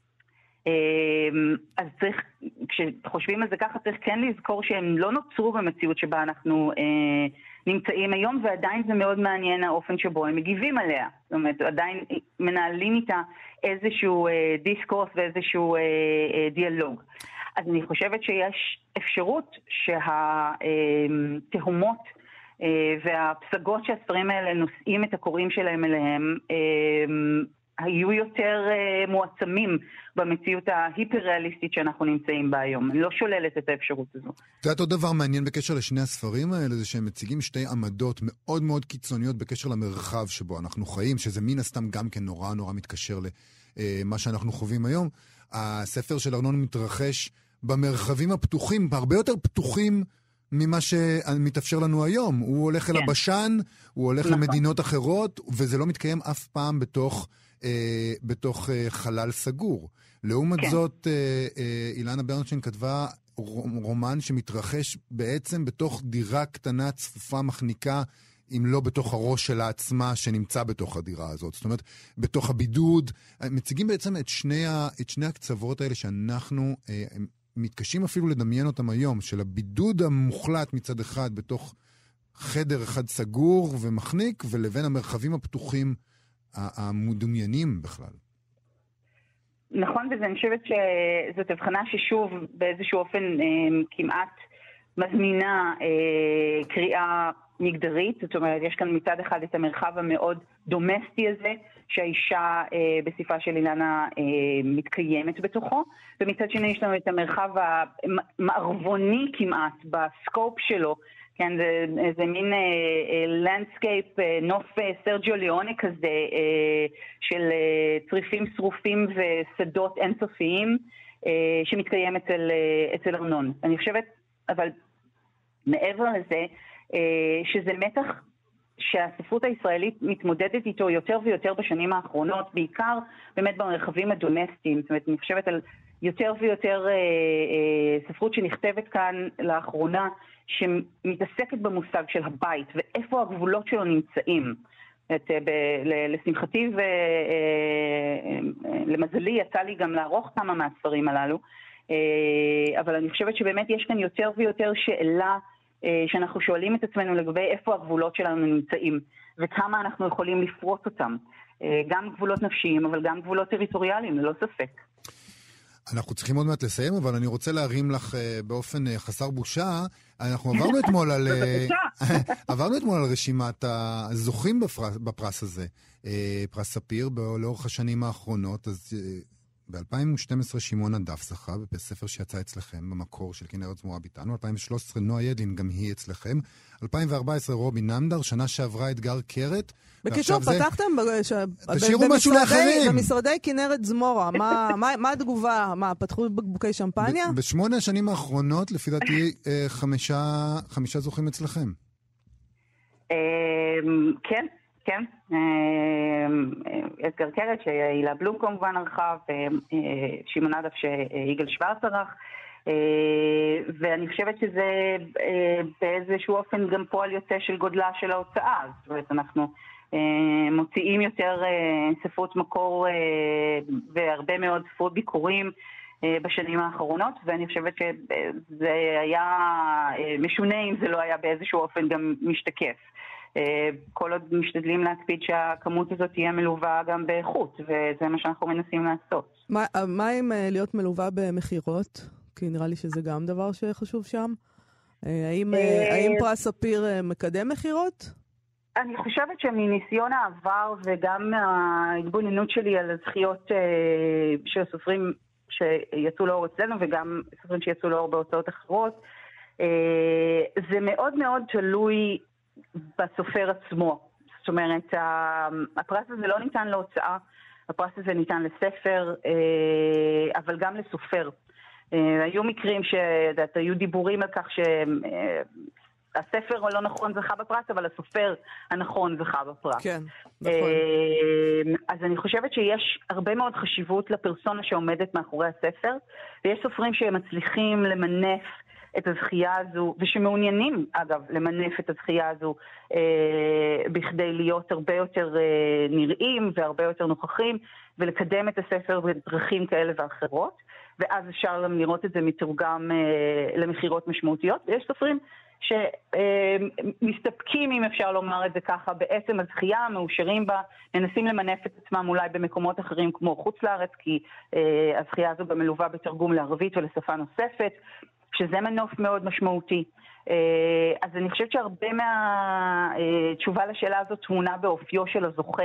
אז צריך, כשחושבים על זה ככה, צריך כן לזכור שהם לא נוצרו במציאות שבה אנחנו נמצאים היום, ועדיין זה מאוד מעניין האופן שבו הם מגיבים עליה. זאת אומרת, עדיין מנהלים איתה איזשהו דיסקורס ואיזשהו דיאלוג. אז אני חושבת שיש אפשרות שהתהומות והפסגות שהספרים האלה נושאים את הקוראים שלהם אליהם, היו יותר מועצמים במציאות ההיפר-ריאליסטית שאנחנו נמצאים בה היום. אני לא שוללת את האפשרות הזו. זה עוד דבר מעניין בקשר לשני הספרים האלה, זה שהם מציגים שתי עמדות מאוד מאוד קיצוניות בקשר למרחב שבו אנחנו חיים, שזה מן הסתם גם כן נורא נורא מתקשר למה שאנחנו חווים היום. הספר של ארנון מתרחש במרחבים הפתוחים, הרבה יותר פתוחים ממה שמתאפשר לנו היום. הוא הולך אל הבשן, הוא הולך למדינות אחרות, וזה לא מתקיים אף פעם בתוך חלל סגור. לעומת זאת, אילנה ברנשטיין כתבה רומן שמתרחש בעצם בתוך דירה קטנה, צפופה, מחניקה, אם לא בתוך הראש שלה עצמה שנמצא בתוך הדירה הזאת. זאת אומרת, בתוך הבידוד. מציגים בעצם את שני הקצוות האלה שאנחנו מתקשים אפילו לדמיין אותם היום, של הבידוד המוחלט מצד אחד בתוך חדר אחד סגור ומחניק, ולבין המרחבים הפתוחים המדומיינים בכלל. נכון, וזה אני חושבת שזאת הבחנה ששוב באיזשהו אופן כמעט מזמינה קריאה מגדרית. זאת אומרת, יש כאן מצד אחד את המרחב המאוד דומסטי הזה, שהאישה בספרה של אילנה מתקיימת בתוכו, ומצד שני יש לנו את המרחב המערבוני כמעט בסקופ שלו, כן, זה מין לנדסקייפ, נוף סרג'יו ליאונה כזה, של צריפים שרופים ושדות אינסופיים, שמתקיים אצל ארנון. אני חושבת, אבל מעבר לזה, שזה מתח שהספרות הישראלית מתמודדת איתו יותר ויותר בשנים האחרונות, בעיקר באמת במרחבים הדומסטיים. זאת אומרת, אני חושבת על יותר ויותר ספרות שנכתבת כאן לאחרונה, שמתעסקת במושג של הבית, ואיפה הגבולות שלו נמצאים. לשמחתי ולמזלי יצא לי גם לערוך כמה מהספרים הללו, אבל אני חושבת שבאמת יש כאן יותר ויותר שאלה, שאנחנו שואלים את עצמנו לגבי איפה הגבולות שלנו נמצאים, וכמה אנחנו יכולים לפרוט אותם. גם גבולות נפשיים, אבל גם גבולות טריטוריאליים, ללא ספק. אנחנו צריכים עוד מעט לסיים, אבל אני רוצה להרים לך באופן חסר בושה. אנחנו עברנו אתמול על רשימת הזוכים בפרס הזה, פרס ספיר, לאורך השנים האחרונות. אז ב-2012 שמעון הדף זכה בספר שיצא אצלכם במקור של כנרת זמורה ביטן, 2013 נועה ידלין, גם היא אצלכם, 2014 רובי נמדר, שנה שעברה אתגר קרת. בקיצור, פתחתם תשאירו משהו לאחרים. במשרדי כנרת זמורה, מה התגובה? מה, פתחו בקבוקי שמפניה? ב8 השנים האחרונות, לפי דעתי, 5 זוכים אצלכם. כן. כן, אתגר קרת שהילה בלום כמובן ערכה, ושמעון הדף שיגאל שוורץ ערך, ואני חושבת שזה באיזשהו אופן גם פועל יוצא של גודלה של ההוצאה. זאת אומרת, אנחנו מוציאים יותר ספרות מקור והרבה מאוד ספרות ביקורים בשנים האחרונות, ואני חושבת שזה היה משונה אם זה לא היה באיזשהו אופן גם משתקף. כל עוד משתדלים להקפיד שהכמות הזאת תהיה מלווה גם באיכות, וזה מה שאנחנו מנסים לעשות. מה עם להיות מלווה במחירות? כי נראה לי שזה גם דבר שחשוב שם. האם פרס ספיר מקדם מחירות? אני חושבת שמניסיון העבר וגם ההתבוננות שלי על הזכיות של הסופרים שיצאו לאור אצלנו וגם סופרים שיצאו לאור בהוצאות אחרות, זה מאוד מאוד תלוי בסופר עצמו. זאת אומרת, הפרס הזה לא ניתן להוצאה, הפרס הזה ניתן לספר, אבל גם לסופר. היו מקרים שהיו דיבורים על כך שהספר הלא נכון זכה בפרס, אבל הסופר הנכון זכה בפרס. כן, נכון. אז אני חושבת שיש הרבה מאוד חשיבות לפרסונה שעומדת מאחורי הספר, ויש סופרים שמצליחים למנף את הזכייה הזו, ושמעוניינים, אגב, למנף את הזכייה הזו בכדי להיות הרבה יותר נראים והרבה יותר נוכחים, ולקדם את הספר בדרכים כאלה ואחרות, ואז אפשר לראות את זה מתורגם למחירות משמעותיות. ויש סופרים שמסתפקים, אם אפשר לומר את זה ככה, בעצם הזכייה, מאושרים בה, מנסים למנף את עצמם אולי במקומות אחרים כמו חוץ לארץ, כי הזכייה הזו במלווה בתרגום לערבית ולשפה נוספת, שזה מנוף מאוד משמעותי. אז אני חושבת שהרבה מהתשובה לשאלה הזאת תמונה באופיו של הזוכה,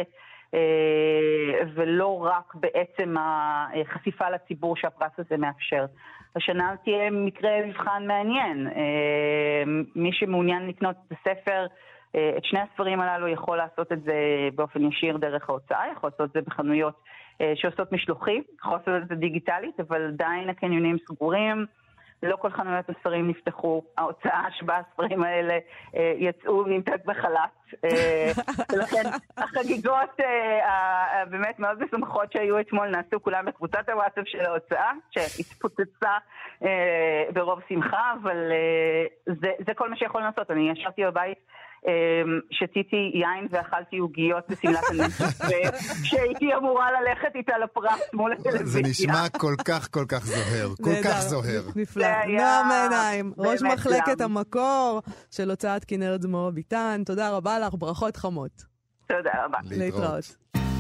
ולא רק בעצם החשיפה לציבור שהפרס הזה מאפשר. השנה תהיה מקרה מבחן מעניין. מי שמעוניין לקנות את הספר, את שני הספרים הללו, יכול לעשות את זה באופן ישיר דרך ההוצאה, יכול לעשות את זה בחנויות שעושות משלוחים, יכול לעשות את זה דיגיטלית, אבל עדיין הקניונים סגורים, לא כל חנויות הספרים נפתחו, ההוצאה שבה הספרים האלה יצאו נמתק בחל"ת, ולכן החגיגות באמת מאוד משמחות שהיו אתמול נעשו כולם בקבוצת הוואטסאפ של ההוצאה, שהתפוצצה ברוב שמחה, אבל זה כל מה שיכול לעשות. אני ישבתי בבית, שתיתי יין ואכלתי עוגיות בסמלת הנפש, שהייתי אמורה ללכת איתה לפרס מול הטלוויזיה. זה נשמע כל כך זוהר, כל כך זוהר. נפלא. נועם עיניים, ראש מחלקת המקור של הוצאת כנרת זמורה ביטן. תודה רבה לך, ברכות חמות. תודה רבה. להתראות.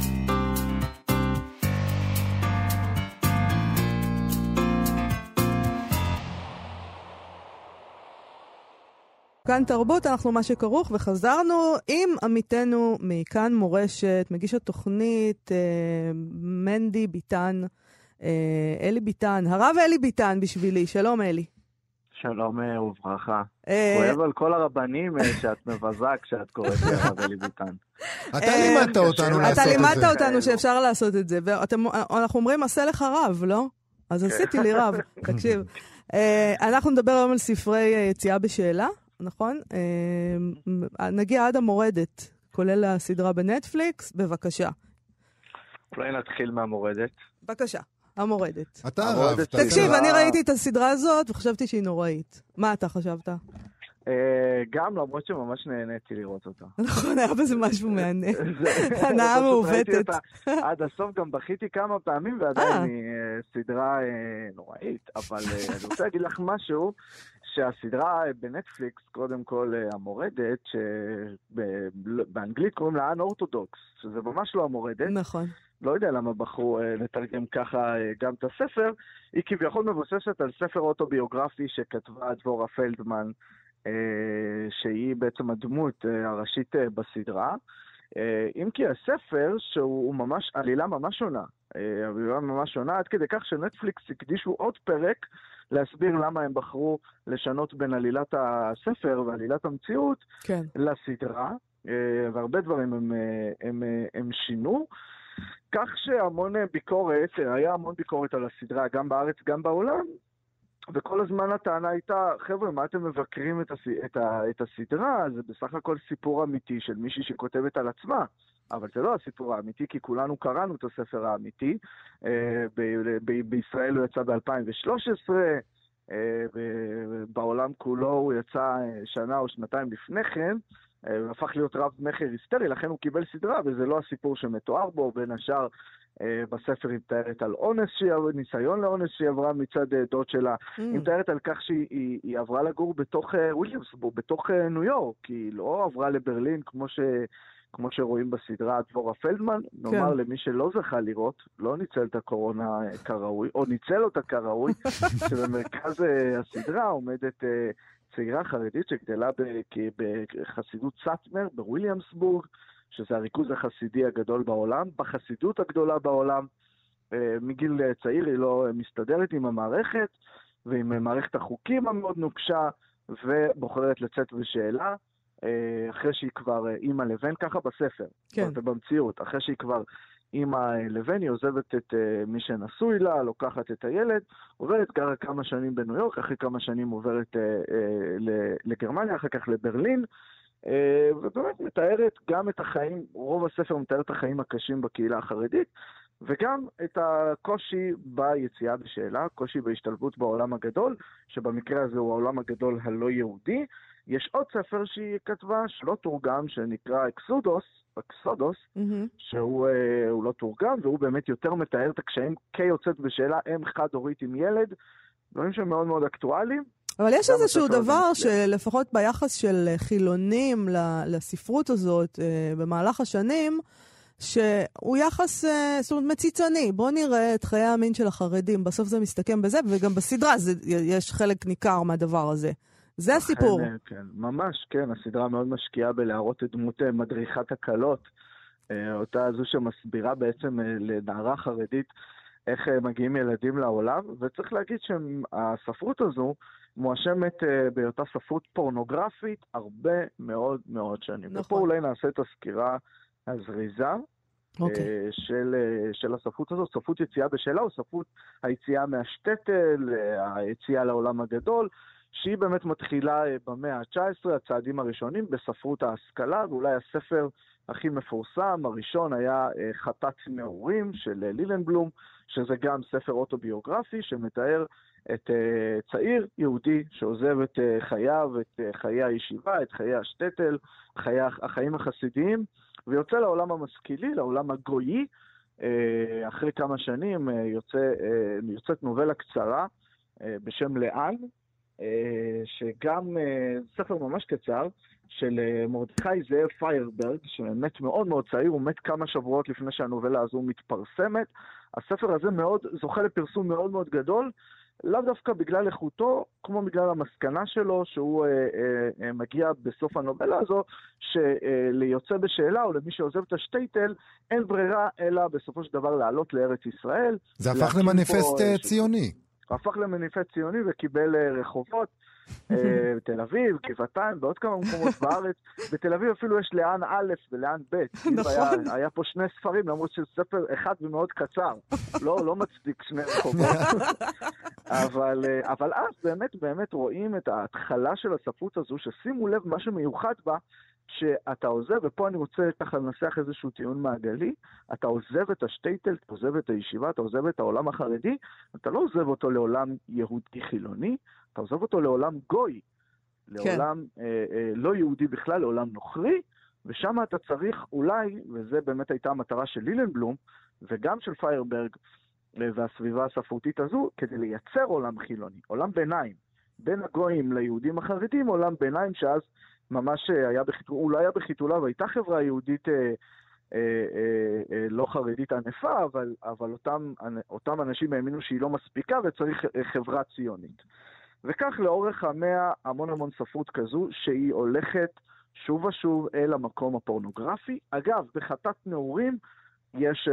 כאן תרבות, אנחנו מה שכרוך, וחזרנו עם עמיתנו מכאן מורשת, מגיש התוכנית מנדי ביטן, אלי ביטן, הרב אלי ביטן בשבילי. שלום אלי. שלום וברכה. כואב על כל הרבנים שאת מבזה כשאת קוראת הרב אלי ביטן. אתה לימדת אותנו לעשות את זה. אתה לימדת אותנו שאפשר לעשות את זה, ואנחנו אומרים עשה לך רב, לא? אז עשיתי לי רב, תקשיב. אנחנו נדבר היום על ספרי יציאה בשאלה. נכון? נגיע עד המורדת, כולל הסדרה בנטפליקס, בבקשה. אולי נתחיל מהמורדת. בבקשה, המורדת. אתה רב. תקשיב, אני ראיתי את הסדרה הזאת וחשבתי שהיא נוראית. מה אתה חשבת? גם, למרות שממש נהניתי לראות אותה. נכון, היה בזה משהו מעניין. הנאה מעוותת. עד הסוף גם בכיתי כמה פעמים, ועדיין היא סדרה נוראית. אבל אני רוצה להגיד לך משהו, שהסדרה בנטפליקס, קודם כל המורדת, שבאנגלית קוראים לה אנאורתודוקס, שזה ממש לא המורדת. נכון. לא יודע למה בחרו לתרגם ככה גם את הספר. היא כביכול מבוססת על ספר אוטוביוגרפי שכתבה דבורה פלדמן, שהיא בעצם הדמות הראשית בסדרה. אם כי הספר, שהוא ממש, עלילה ממש שונה. עלילה ממש שונה, עד כדי כך שנטפליקס הקדישו עוד פרק להסביר למה הם בחרו לשנות בין עלילת הספר ועלילת המציאות כן. לסדרה, והרבה דברים הם שינו, כך שהמון ביקורת, היה המון ביקורת על הסדרה, גם בארץ, גם בעולם, וכל הזמן הטענה הייתה, חבר'ה, מה אתם מבקרים את הסדרה? זה בסך הכל סיפור אמיתי של מישהי שכותבת על עצמה, אבל זה לא הסיפור האמיתי, כי כולנו קראנו את הספר האמיתי. בישראל הוא יצא ב-2013, בעולם כולו הוא יצא שנה או שנתיים לפני כן, והפך להיות רב מחר היסטרי, לכן הוא קיבל סדרה, וזה לא הסיפור שמתואר בו. בין השאר בספר היא מתארת על אונס, ניסיון לאונס שהיא עברה מצד דוד שלה, היא מתארת על כך שהיא עברה לגור בתוך וויליאמסבורג, בתוך ניו יורק, כי היא לא עברה לברלין כמו שרואים בסדרה דבורה פלדמן. נאמר למי שלא זכה לראות, לא ניצל את הקורונה כראוי, או ניצל אותה כראוי, שבמרכז הסדרה עומדת צעירה חרדית שגדלה בחסידות סאטמר בוויליאמסבורג, שזה הריכוז החסידי הגדול בעולם, בחסידות הגדולה בעולם. מגיל צעיר היא לא מסתדרת עם המערכת, ועם מערכת החוקים המאוד נוקשה, ובוחרת לצאת בשאלה, אחרי שהיא כבר אימא לבן, ככה בספר, כן. במציאות, אחרי שהיא כבר אימא לבן, היא עוזבת את מי שנשוי לה, לוקחת את הילד, עוברת כמה שנים בניו יורק, אחרי כמה שנים עוברת לגרמניה, אחר כך לברלין, ובאמת מתארת גם את החיים, רוב הספר מתאר את החיים הקשים בקהילה החרדית, וגם את הקושי ביציאה בשאלה, קושי בהשתלבות בעולם הגדול, שבמקרה הזה הוא העולם הגדול הלא יהודי. יש עוד ספר שהיא כתבה, שלא תורגם, שנקרא אקסודוס, שהוא לא תורגם, והוא באמת יותר מתאר את הקשיים כיוצאת בשאלה, אם חד-הורית עם ילד, דברים שהם מאוד מאוד אקטואליים. אבל יש איזשהו דבר שלפחות ביחס של חילונים לספרות הזאת במהלך השנים, שהוא יחס, זאת אומרת, מציצני. בואו נראה את חיי המין של החרדים, בסוף זה מסתכם בזה, וגם בסדרה יש חלק ניכר מהדבר הזה. זה הסיפור. כן, ממש, כן, הסדרה מאוד משקיעה בלהראות את דמות מדריכת הקלות, אותה זו שמסבירה בעצם לנערה חרדית איך מגיעים ילדים לעולם, וצריך להגיד שהספרות הזו מואשמת בהיותה ספרות פורנוגרפית הרבה מאוד מאוד שנים. נכון. ופה אולי נעשה את הסקירה הזריזה של הספרות הזאת, ספרות יציאה בשאלה, או ספרות היציאה מהשטטל, היציאה לעולם הגדול, שהיא באמת מתחילה במאה ה-19, הצעדים הראשונים בספרות ההשכלה, ואולי הספר הכי מפורסם, הראשון היה חטאת נעורים של לילנבלום, שזה גם ספר אוטוביוגרפי שמתאר את צעיר יהודי שעוזב את חייו, את חיי הישיבה, את חיי השטטל, החיים החסידיים, ויוצא לעולם המשכילי, לעולם הגויי. אחרי כמה שנים יוצאת נובלה קצרה בשם לאן, שגם ספר ממש קצר של מרדכי זאב פיירברג, שמת מאוד מאוד צעיר, הוא מת כמה שבועות לפני שהנובלה הזו מתפרסמת. הספר הזה זוכה לפרסום מאוד מאוד גדול, לאו דווקא בגלל איכותו, כמו בגלל המסקנה שלו, שהוא מגיע בסוף הנובלה הזו, שליוצא בשאלה או למי שעוזב את השטייטל, אין ברירה אלא בסופו של דבר לעלות לארץ ישראל. זה הפך למניפסט ציוני. הפך למניפסט ציוני וקיבל רחובות, בתל אביב, גבעתיים, בעוד כמה מקומות בארץ. בתל אביב אפילו יש לאן א' ולאן ב'. נכון. היה פה שני ספרים, למרות שספר אחד ומאוד קצר. לא מצדיק שני רחובות. אבל אז באמת רואים את ההתחלה של הספרות הזו, ששימו לב מה שמיוחד בה, שאתה עוזב, ופה אני רוצה ככה לנסח איזשהו טיעון מעגלי, אתה עוזב את השטייטל, אתה עוזב את הישיבה, אתה עוזב את העולם החרדי, אתה לא עוזב אותו לעולם יהודי חילוני, אתה עוזב אותו לעולם גוי, לעולם לא יהודי בכלל, לעולם נוכרי, ושם אתה צריך אולי, וזה באמת הייתה המטרה של לילנבלום, וגם של פיירברג, והסביבה הספרותית הזו, כדי לייצר עולם חילוני, עולם ביניים, בין הגויים ליהודים החרדים, עולם ביניים שאז ממש הוא לא היה בחיתולה, והייתה חברה יהודית לא חרדית ענפה, אבל אותם אנשים האמינו שהיא לא מספיקה וצריך חברה ציונית. וכך לאורך המאה המון ספרות כזו שהיא הולכת שוב ושוב אל המקום הפורנוגרפי. אגב, בחטאת נעורים יש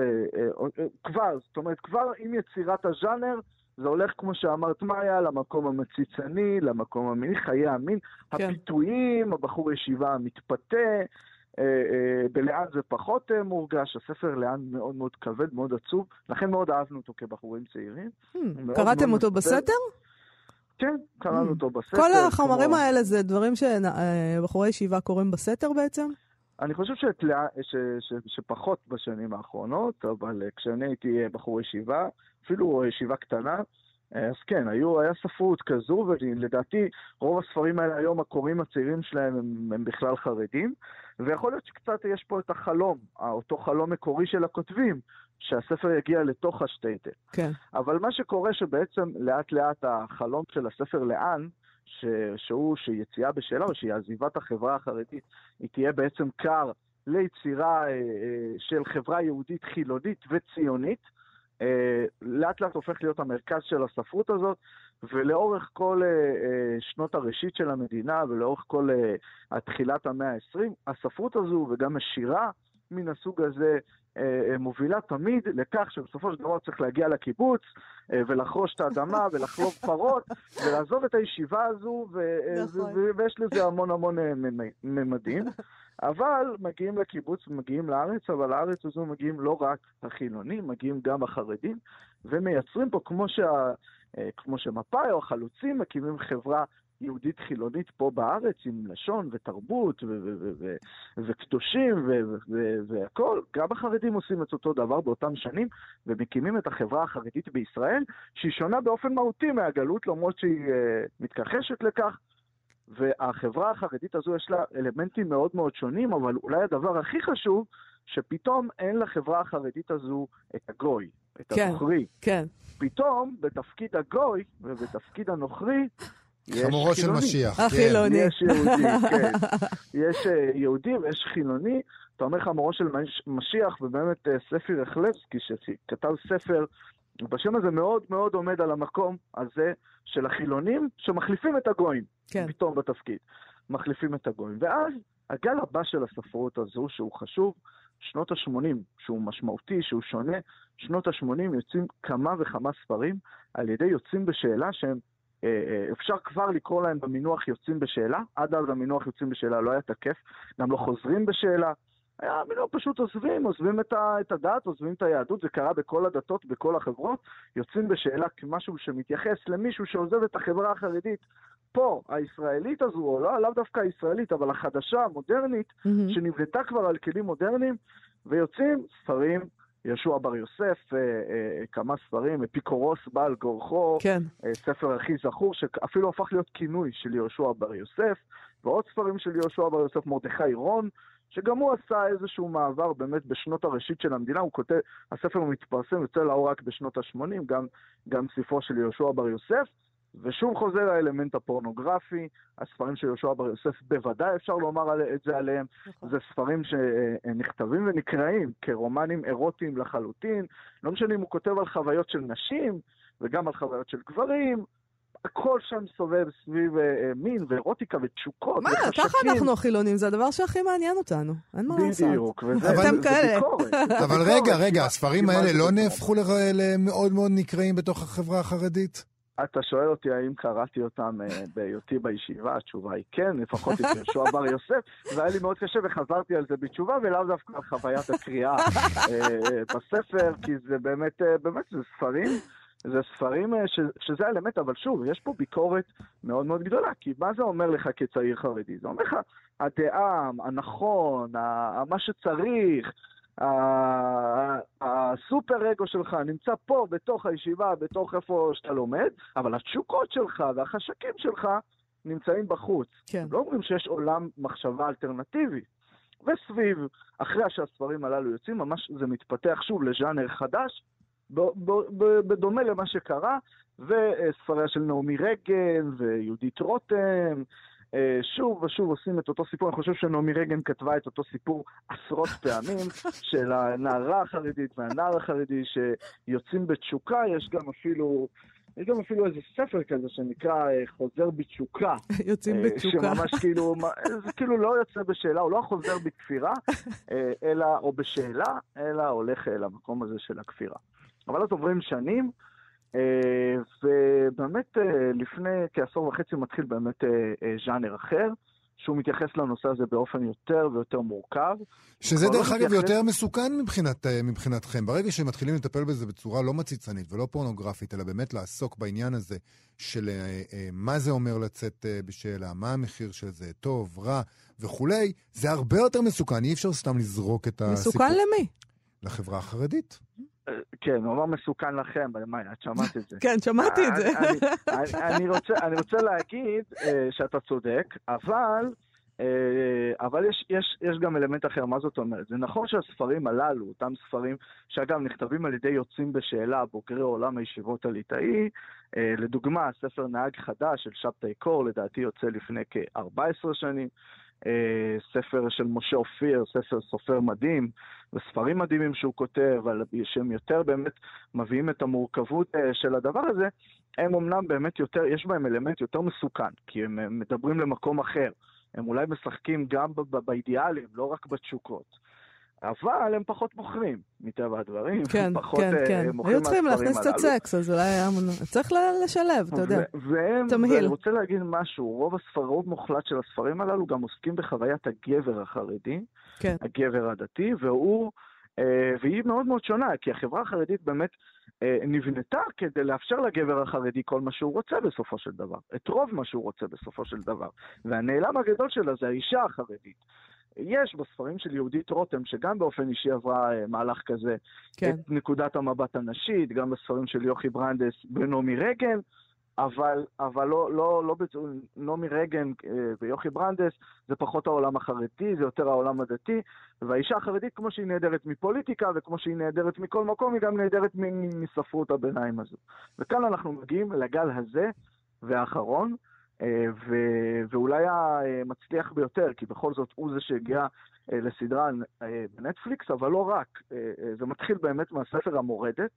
כבר עם יצירת הז'אנר, זה הולך, כמו שאמרת, מאיה, למקום המציצני, למקום המיני, חיי המין, כן. הפיתויים, הבחור ישיבה המתפתה, בלאן זה פחות מורגש, הספר לאן מאוד מאוד כבד, מאוד עצוב, לכן מאוד אהבנו אותו כבחורים צעירים. קראתם אותו בסתר? כן, קראנו אותו בסתר. כל החומרים האלה זה דברים שבחורי ישיבה קוראים בסתר בעצם? אני חושב שפחות בשנים האחרונות, אבל כשאני הייתי בחור ישיבה, אפילו ישיבה קטנה, אז כן, היה ספרות כזו, ולדעתי רוב הספרים האלה היום, הקוראים הצעירים שלהם הם בכלל חרדים, ויכול להיות שקצת יש פה את החלום, אותו חלום מקורי של הכותבים, שהספר יגיע לתוך השטייטל. כן. אבל מה שקורה שבעצם לאט לאט החלום של הספר לאן, שיציאה בשאלה, או שהיא עזיבת החברה החרדית, היא תהיה בעצם קר ליצירה של חברה יהודית חילונית וציונית, לאט לאט הופך להיות המרכז של הספרות הזאת, ולאורך כל שנות הראשית של המדינה, ולאורך כל תחילת המאה ה-20, הספרות הזו וגם השירה מן הסוג הזה מובילה תמיד לכך שבסופו של דבר צריך להגיע לקיבוץ ולחרוש את האדמה ולחלוב פרות ולעזוב את הישיבה הזו, ויש לזה המון המון ממדים. אבל מגיעים לקיבוץ, מגיעים לארץ, אבל לארץ הזו מגיעים לא רק החילונים, מגיעים גם החרדים, ומייצרים פה כמו שמפאי או החלוצים מקימים חברה יהודית חילונית פה בארץ עם לשון ותרבות וקדושים והכל. גם החרדים עושים את אותו דבר באותם שנים ומקימים את החברה החרדית בישראל, שהיא שונה באופן מהותי מהגלות, למרות שהיא מתכחשת לכך. והחברה החרדית הזו יש לה אלמנטים מאוד מאוד שונים, אבל אולי הדבר הכי חשוב, שפתאום אין לחברה החרדית הזו את הגוי, את הנוכרי. כן. פתאום בתפקיד הגוי ובתפקיד הנוכרי חמורו של משיח. החילוני. יש יהודי, כן. יש יהודי ויש חילוני. אתה אומר חמורו של משיח, ובאמת ספי רחלבסקי שכתב ספר, בשם הזה מאוד מאוד עומד על המקום הזה של החילונים שמחליפים את הגויים. כן. פתאום בתפקיד. מחליפים את הגויים. ואז הגל הבא של הספרות הזו, שהוא חשוב, שנות ה-80, שהוא משמעותי, שהוא שונה, שנות ה-80 יוצאים כמה וכמה ספרים על ידי יוצאים בשאלה שהם אפשר כבר לקרוא להם במינוח יוצאים בשאלה. עד אז המינוח יוצאים בשאלה לא היה תקף, גם לא חוזרים בשאלה. היה מינוח פשוט עוזבים את הדת, עוזבים את היהדות, זה קרה בכל הדתות, בכל החברות, יוצאים בשאלה כמשהו שמתייחס למישהו שעוזב את החברה החרדית. פה, הישראלית הזו, או לאו דווקא הישראלית, אבל החדשה, המודרנית, שנבנתה כבר על כלים מודרניים, ויוצאים ספרים, יהושע בר יוסף, כמה ספרים, אפיקורוס בעל גורחו, כן. ספר הכי זכור, שאפילו הפך להיות כינוי של יהושע בר יוסף, ועוד ספרים של יהושע בר יוסף, מרדכי רון, שגם הוא עשה איזשהו מעבר באמת בשנות הראשית של המדינה, הוא כותב, הספר מתפרסם, יוצא לאור רק בשנות ה-80, גם ספרו של יהושע בר יוסף, ושוב חוזר האלמנט הפורנוגרפי, הספרים של יהושע בר יוסף בוודאי אפשר לומר את זה עליהם, זה ספרים שנכתבים ונקראים כרומנים אירוטיים לחלוטין, לא משנה אם הוא כותב על חוויות של נשים וגם על חוויות של גברים, הכל שם סובב סביב מין ואירוטיקה ותשוקות. מה, ככה אנחנו החילונים, זה הדבר שהכי מעניין אותנו, אין מה לעשות. בדיוק, אתם כאלה. אבל רגע, הספרים האלה לא נהפכו למאוד מאוד נקראים בתוך החברה החרדית? אתה שואל אותי האם קראתי אותם בהיותי בישיבה, התשובה היא כן, לפחות את יהושע בר יוסף, והיה לי מאוד קשה וחזרתי על זה בתשובה, ולאו דווקא על חוויית הקריאה בספר, כי זה באמת זה ספרים שזה האלמנט, אבל שוב, יש פה ביקורת מאוד מאוד גדולה, כי מה זה אומר לך כצעיר חרדי? זה אומר לך, הדעה, הנכון, מה שצריך, הסופר אגו שלך נמצא פה בתוך הישיבה, בתוך איפה שאתה לומד, אבל התשוקות שלך והחשקים שלך נמצאים בחוץ. כן. לא אומרים שיש עולם מחשבה אלטרנטיבי. וסביב, אחרי שהספרים הללו יוצאים, ממש זה מתפתח שוב לז'אנר חדש, בדומה למה שקרה, וספריה של נעמי רגן ויהודית רותם, שוב ושוב עושים את אותו סיפור. אני חושב שנעמי רגן כתבה את אותו סיפור עשרות פעמים, של הנערה החרדית והנער החרדי שיוצאים בתשוקה. יש גם אפילו איזה ספר כזה שנקרא חוזר בתשוקה. יוצאים בתשוקה. שממש כאילו לא יוצא בשאלה, הוא לא חוזר בכפירה, או בשאלה, אלא הולך למקום הזה של הכפירה. אבל אז עוברים שנים, ובאמת לפני כעשור וחצי מתחיל באמת ז'אנר אחר, שהוא מתייחס לנושא הזה באופן יותר ויותר מורכב. שזה דרך אגב יותר מסוכן מבחינתכם. ברגע שמתחילים לטפל בזה בצורה לא מציצנית ולא פורנוגרפית, אלא באמת לעסוק בעניין הזה של מה זה אומר לצאת בשאלה, מה המחיר של זה, טוב, רע וכולי, זה הרבה יותר מסוכן. אי אפשר סתם לזרוק את הסיפור. מסוכן למי? לחברה החרדית. כן, הוא אמר מסוכן לכם, את שמעת את זה. כן, שמעתי את זה. אני רוצה להגיד שאתה צודק, אבל יש גם אלמנט אחר. מה זאת אומרת? זה נכון שהספרים הללו, אותם ספרים שאגב נכתבים על ידי יוצאים בשאלה, בוגרי עולם הישיבות הליטאי, לדוגמה, ספר נהג חדש של שבתאי קור, לדעתי יוצא לפני כ-14 שנים, ספר של משה אופיר, סופר מדהים, וספרים מדהימים שהוא כותב, שהם יותר באמת מביאים את המורכבות של הדבר הזה, הם אומנם באמת יותר, יש בהם אלמנט יותר מסוכן, כי הם מדברים למקום אחר, הם אולי משחקים גם באידיאלים, לא רק בתשוקות. אבל הם פחות מוכרים, מטבע הדברים. כן, כן. היו צריכים להכניס קצת סקס, אז אולי צריך לשלב, אתה יודע. תמהיל. ואני רוצה להגיד משהו, רוב מוחלט של הספרים הללו גם עוסקים בחוויית הגבר החרדי, הגבר הדתי, והיא מאוד מאוד שונה, כי החברה החרדית באמת נבנתה כדי לאפשר לגבר החרדי כל מה שהוא רוצה בסופו של דבר, את רוב מה שהוא רוצה בסופו של דבר. והנעלם הגדול שלה זה האישה החרדית. יש בספרים של יהודית רותם, שגם באופן אישי עברה מהלך כזה, כן. את נקודת המבט הנשית, גם בספרים של יוכי ברנדס בנעמי רגן, אבל לא נעמי רגן ויוכי ברנדס, זה פחות העולם החרדי, זה יותר העולם הדתי, והאישה החרדית כמו שהיא נהדרת מפוליטיקה, וכמו שהיא נהדרת מכל מקום, היא גם נהדרת מספרות הביניים הזו. וכאן אנחנו מגיעים לגל הזה והאחרון, ואולי המצליח ביותר, כי בכל זאת הוא זה שהגיע לסדרה בנטפליקס, אבל לא רק. זה מתחיל באמת מהספר המורדת,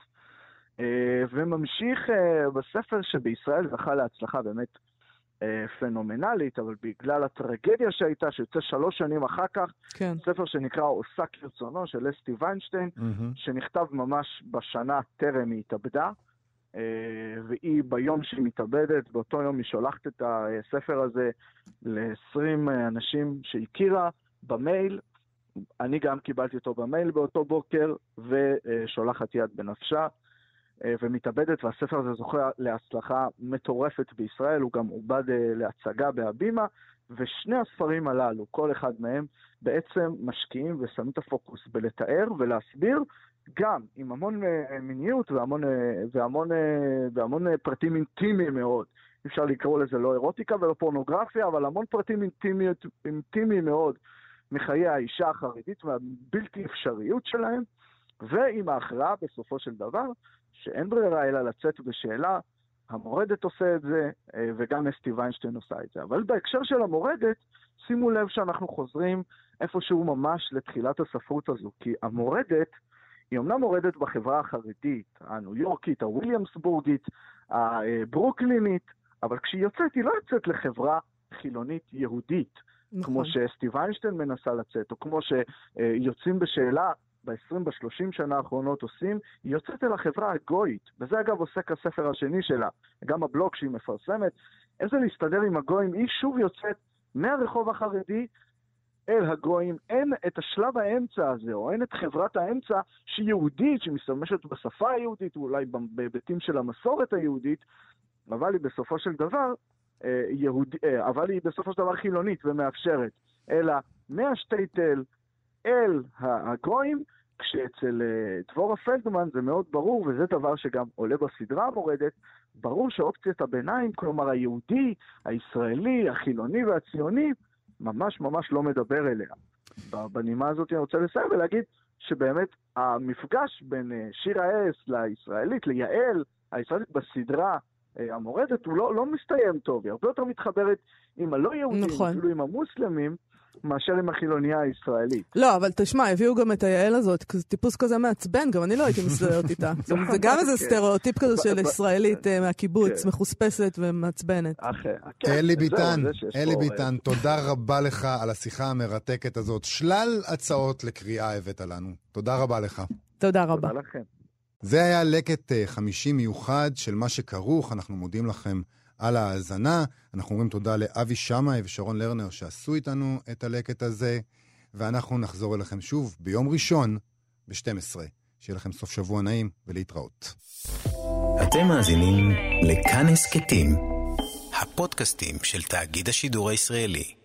וממשיך בספר שבישראל זכה להצלחה באמת פנומנלית, אבל בגלל הטרגדיה שהייתה, שיוצא 3 שנים אחר כך, כן. ספר שנקרא עושה כרצונו של אסתי ויינשטיין, שנכתב ממש בשנה טרם היא התאבדה, והיא ביום שהיא מתאבדת, באותו יום היא שולחת את הספר הזה ל-20 אנשים שהכירה במייל, אני גם קיבלתי אותו במייל באותו בוקר, ושולחת יד בנפשה, ומתאבדת, והספר הזה זוכה להצלחה מטורפת בישראל, הוא גם עובד להצגה בהבימה, ושני הספרים הללו, כל אחד מהם, בעצם משקיעים ושמים את הפוקוס בלתאר ולהסביר, גם עם המון מיניות והמון פרטים אינטימיים מאוד. אפשר לקרוא לזה לא אירוטיקה ולא פורנוגרפיה, אבל המון פרטים אינטימיים מאוד מחיי האישה החרדית והבלתי אפשריות שלהם, ועם ההכרעה בסופו של דבר, שאין ברירה אלא לצאת בשאלה, המורדת עושה את זה, וגם אסתי ויינשטיין עושה את זה. אבל בהקשר של המורדת, שימו לב שאנחנו חוזרים איפשהו ממש לתחילת הספרות הזו, כי המורדת, היא אומנם מורדת בחברה החרדית, הניו יורקית, הוויליאמסבורגית, הברוקלינית, אבל כשהיא יוצאת, היא לא יוצאת לחברה חילונית יהודית, נכון. כמו שאסתי ויינשטיין מנסה לצאת, או כמו שיוצאים בשאלה, ב-20-30 שנה האחרונות עושים, היא יוצאת אל החברה הגויית, וזה אגב עוסק הספר השני שלה, גם הבלוג שהיא מפרסמת, איזה להסתדר עם הגויים, היא שוב יוצאת מהרחוב החרדי אל הגויים, אין את השלב האמצע הזה, או אין את חברת האמצע שהיא יהודית, שמסתמשת בשפה היהודית, אולי בהיבטים של המסורת היהודית, אבל היא בסופו של דבר, אבל היא בסופו של דבר חילונית ומאפשרת, אלא מהשטייטל אל הגויים, כשאצל דבורה פלדמן זה מאוד ברור, וזה דבר שגם עולה בסדרה המורדת, ברור שאופציית הביניים, כלומר היהודי, הישראלי, החילוני והציוני, ממש ממש לא מדבר אליה. בנימה הזאת אני רוצה לסיים ולהגיד שבאמת המפגש בין שיר האס לישראלית, ליעל, הישראלית בסדרה המורדת, הוא לא מסתיים טוב, היא הרבה יותר מתחברת עם הלא יהודים, נכון. אפילו עם המוסלמים, מאשר עם החילוניה הישראלית. לא, אבל תשמע, הביאו גם את היעל הזאת, טיפוס כזה מעצבן, גם אני לא הייתי מסתדרת איתה. זה גם איזה סטריאוטיפ כזה של ישראלית מהקיבוץ, מחוספסת ומעצבנת. אלי ביטן, תודה רבה לך על השיחה המרתקת הזאת. שלל הצעות לקריאה הבאת לנו. תודה רבה לך. תודה רבה. תודה לכם. זה היה לקט 50 מיוחד של מה שכרוך, אנחנו מודים לכם על ההאזנה. אנחנו אומרים תודה לאבי שמאי ושרון לרנר שעשו איתנו את הלקט הזה, ואנחנו נחזור אליכם שוב ביום ראשון ב-12. שיהיה לכם סוף שבוע נעים ולהתראות. אתם מאזינים לכאן הסכתים, הפודקאסטים של תאגיד השידור הישראלי.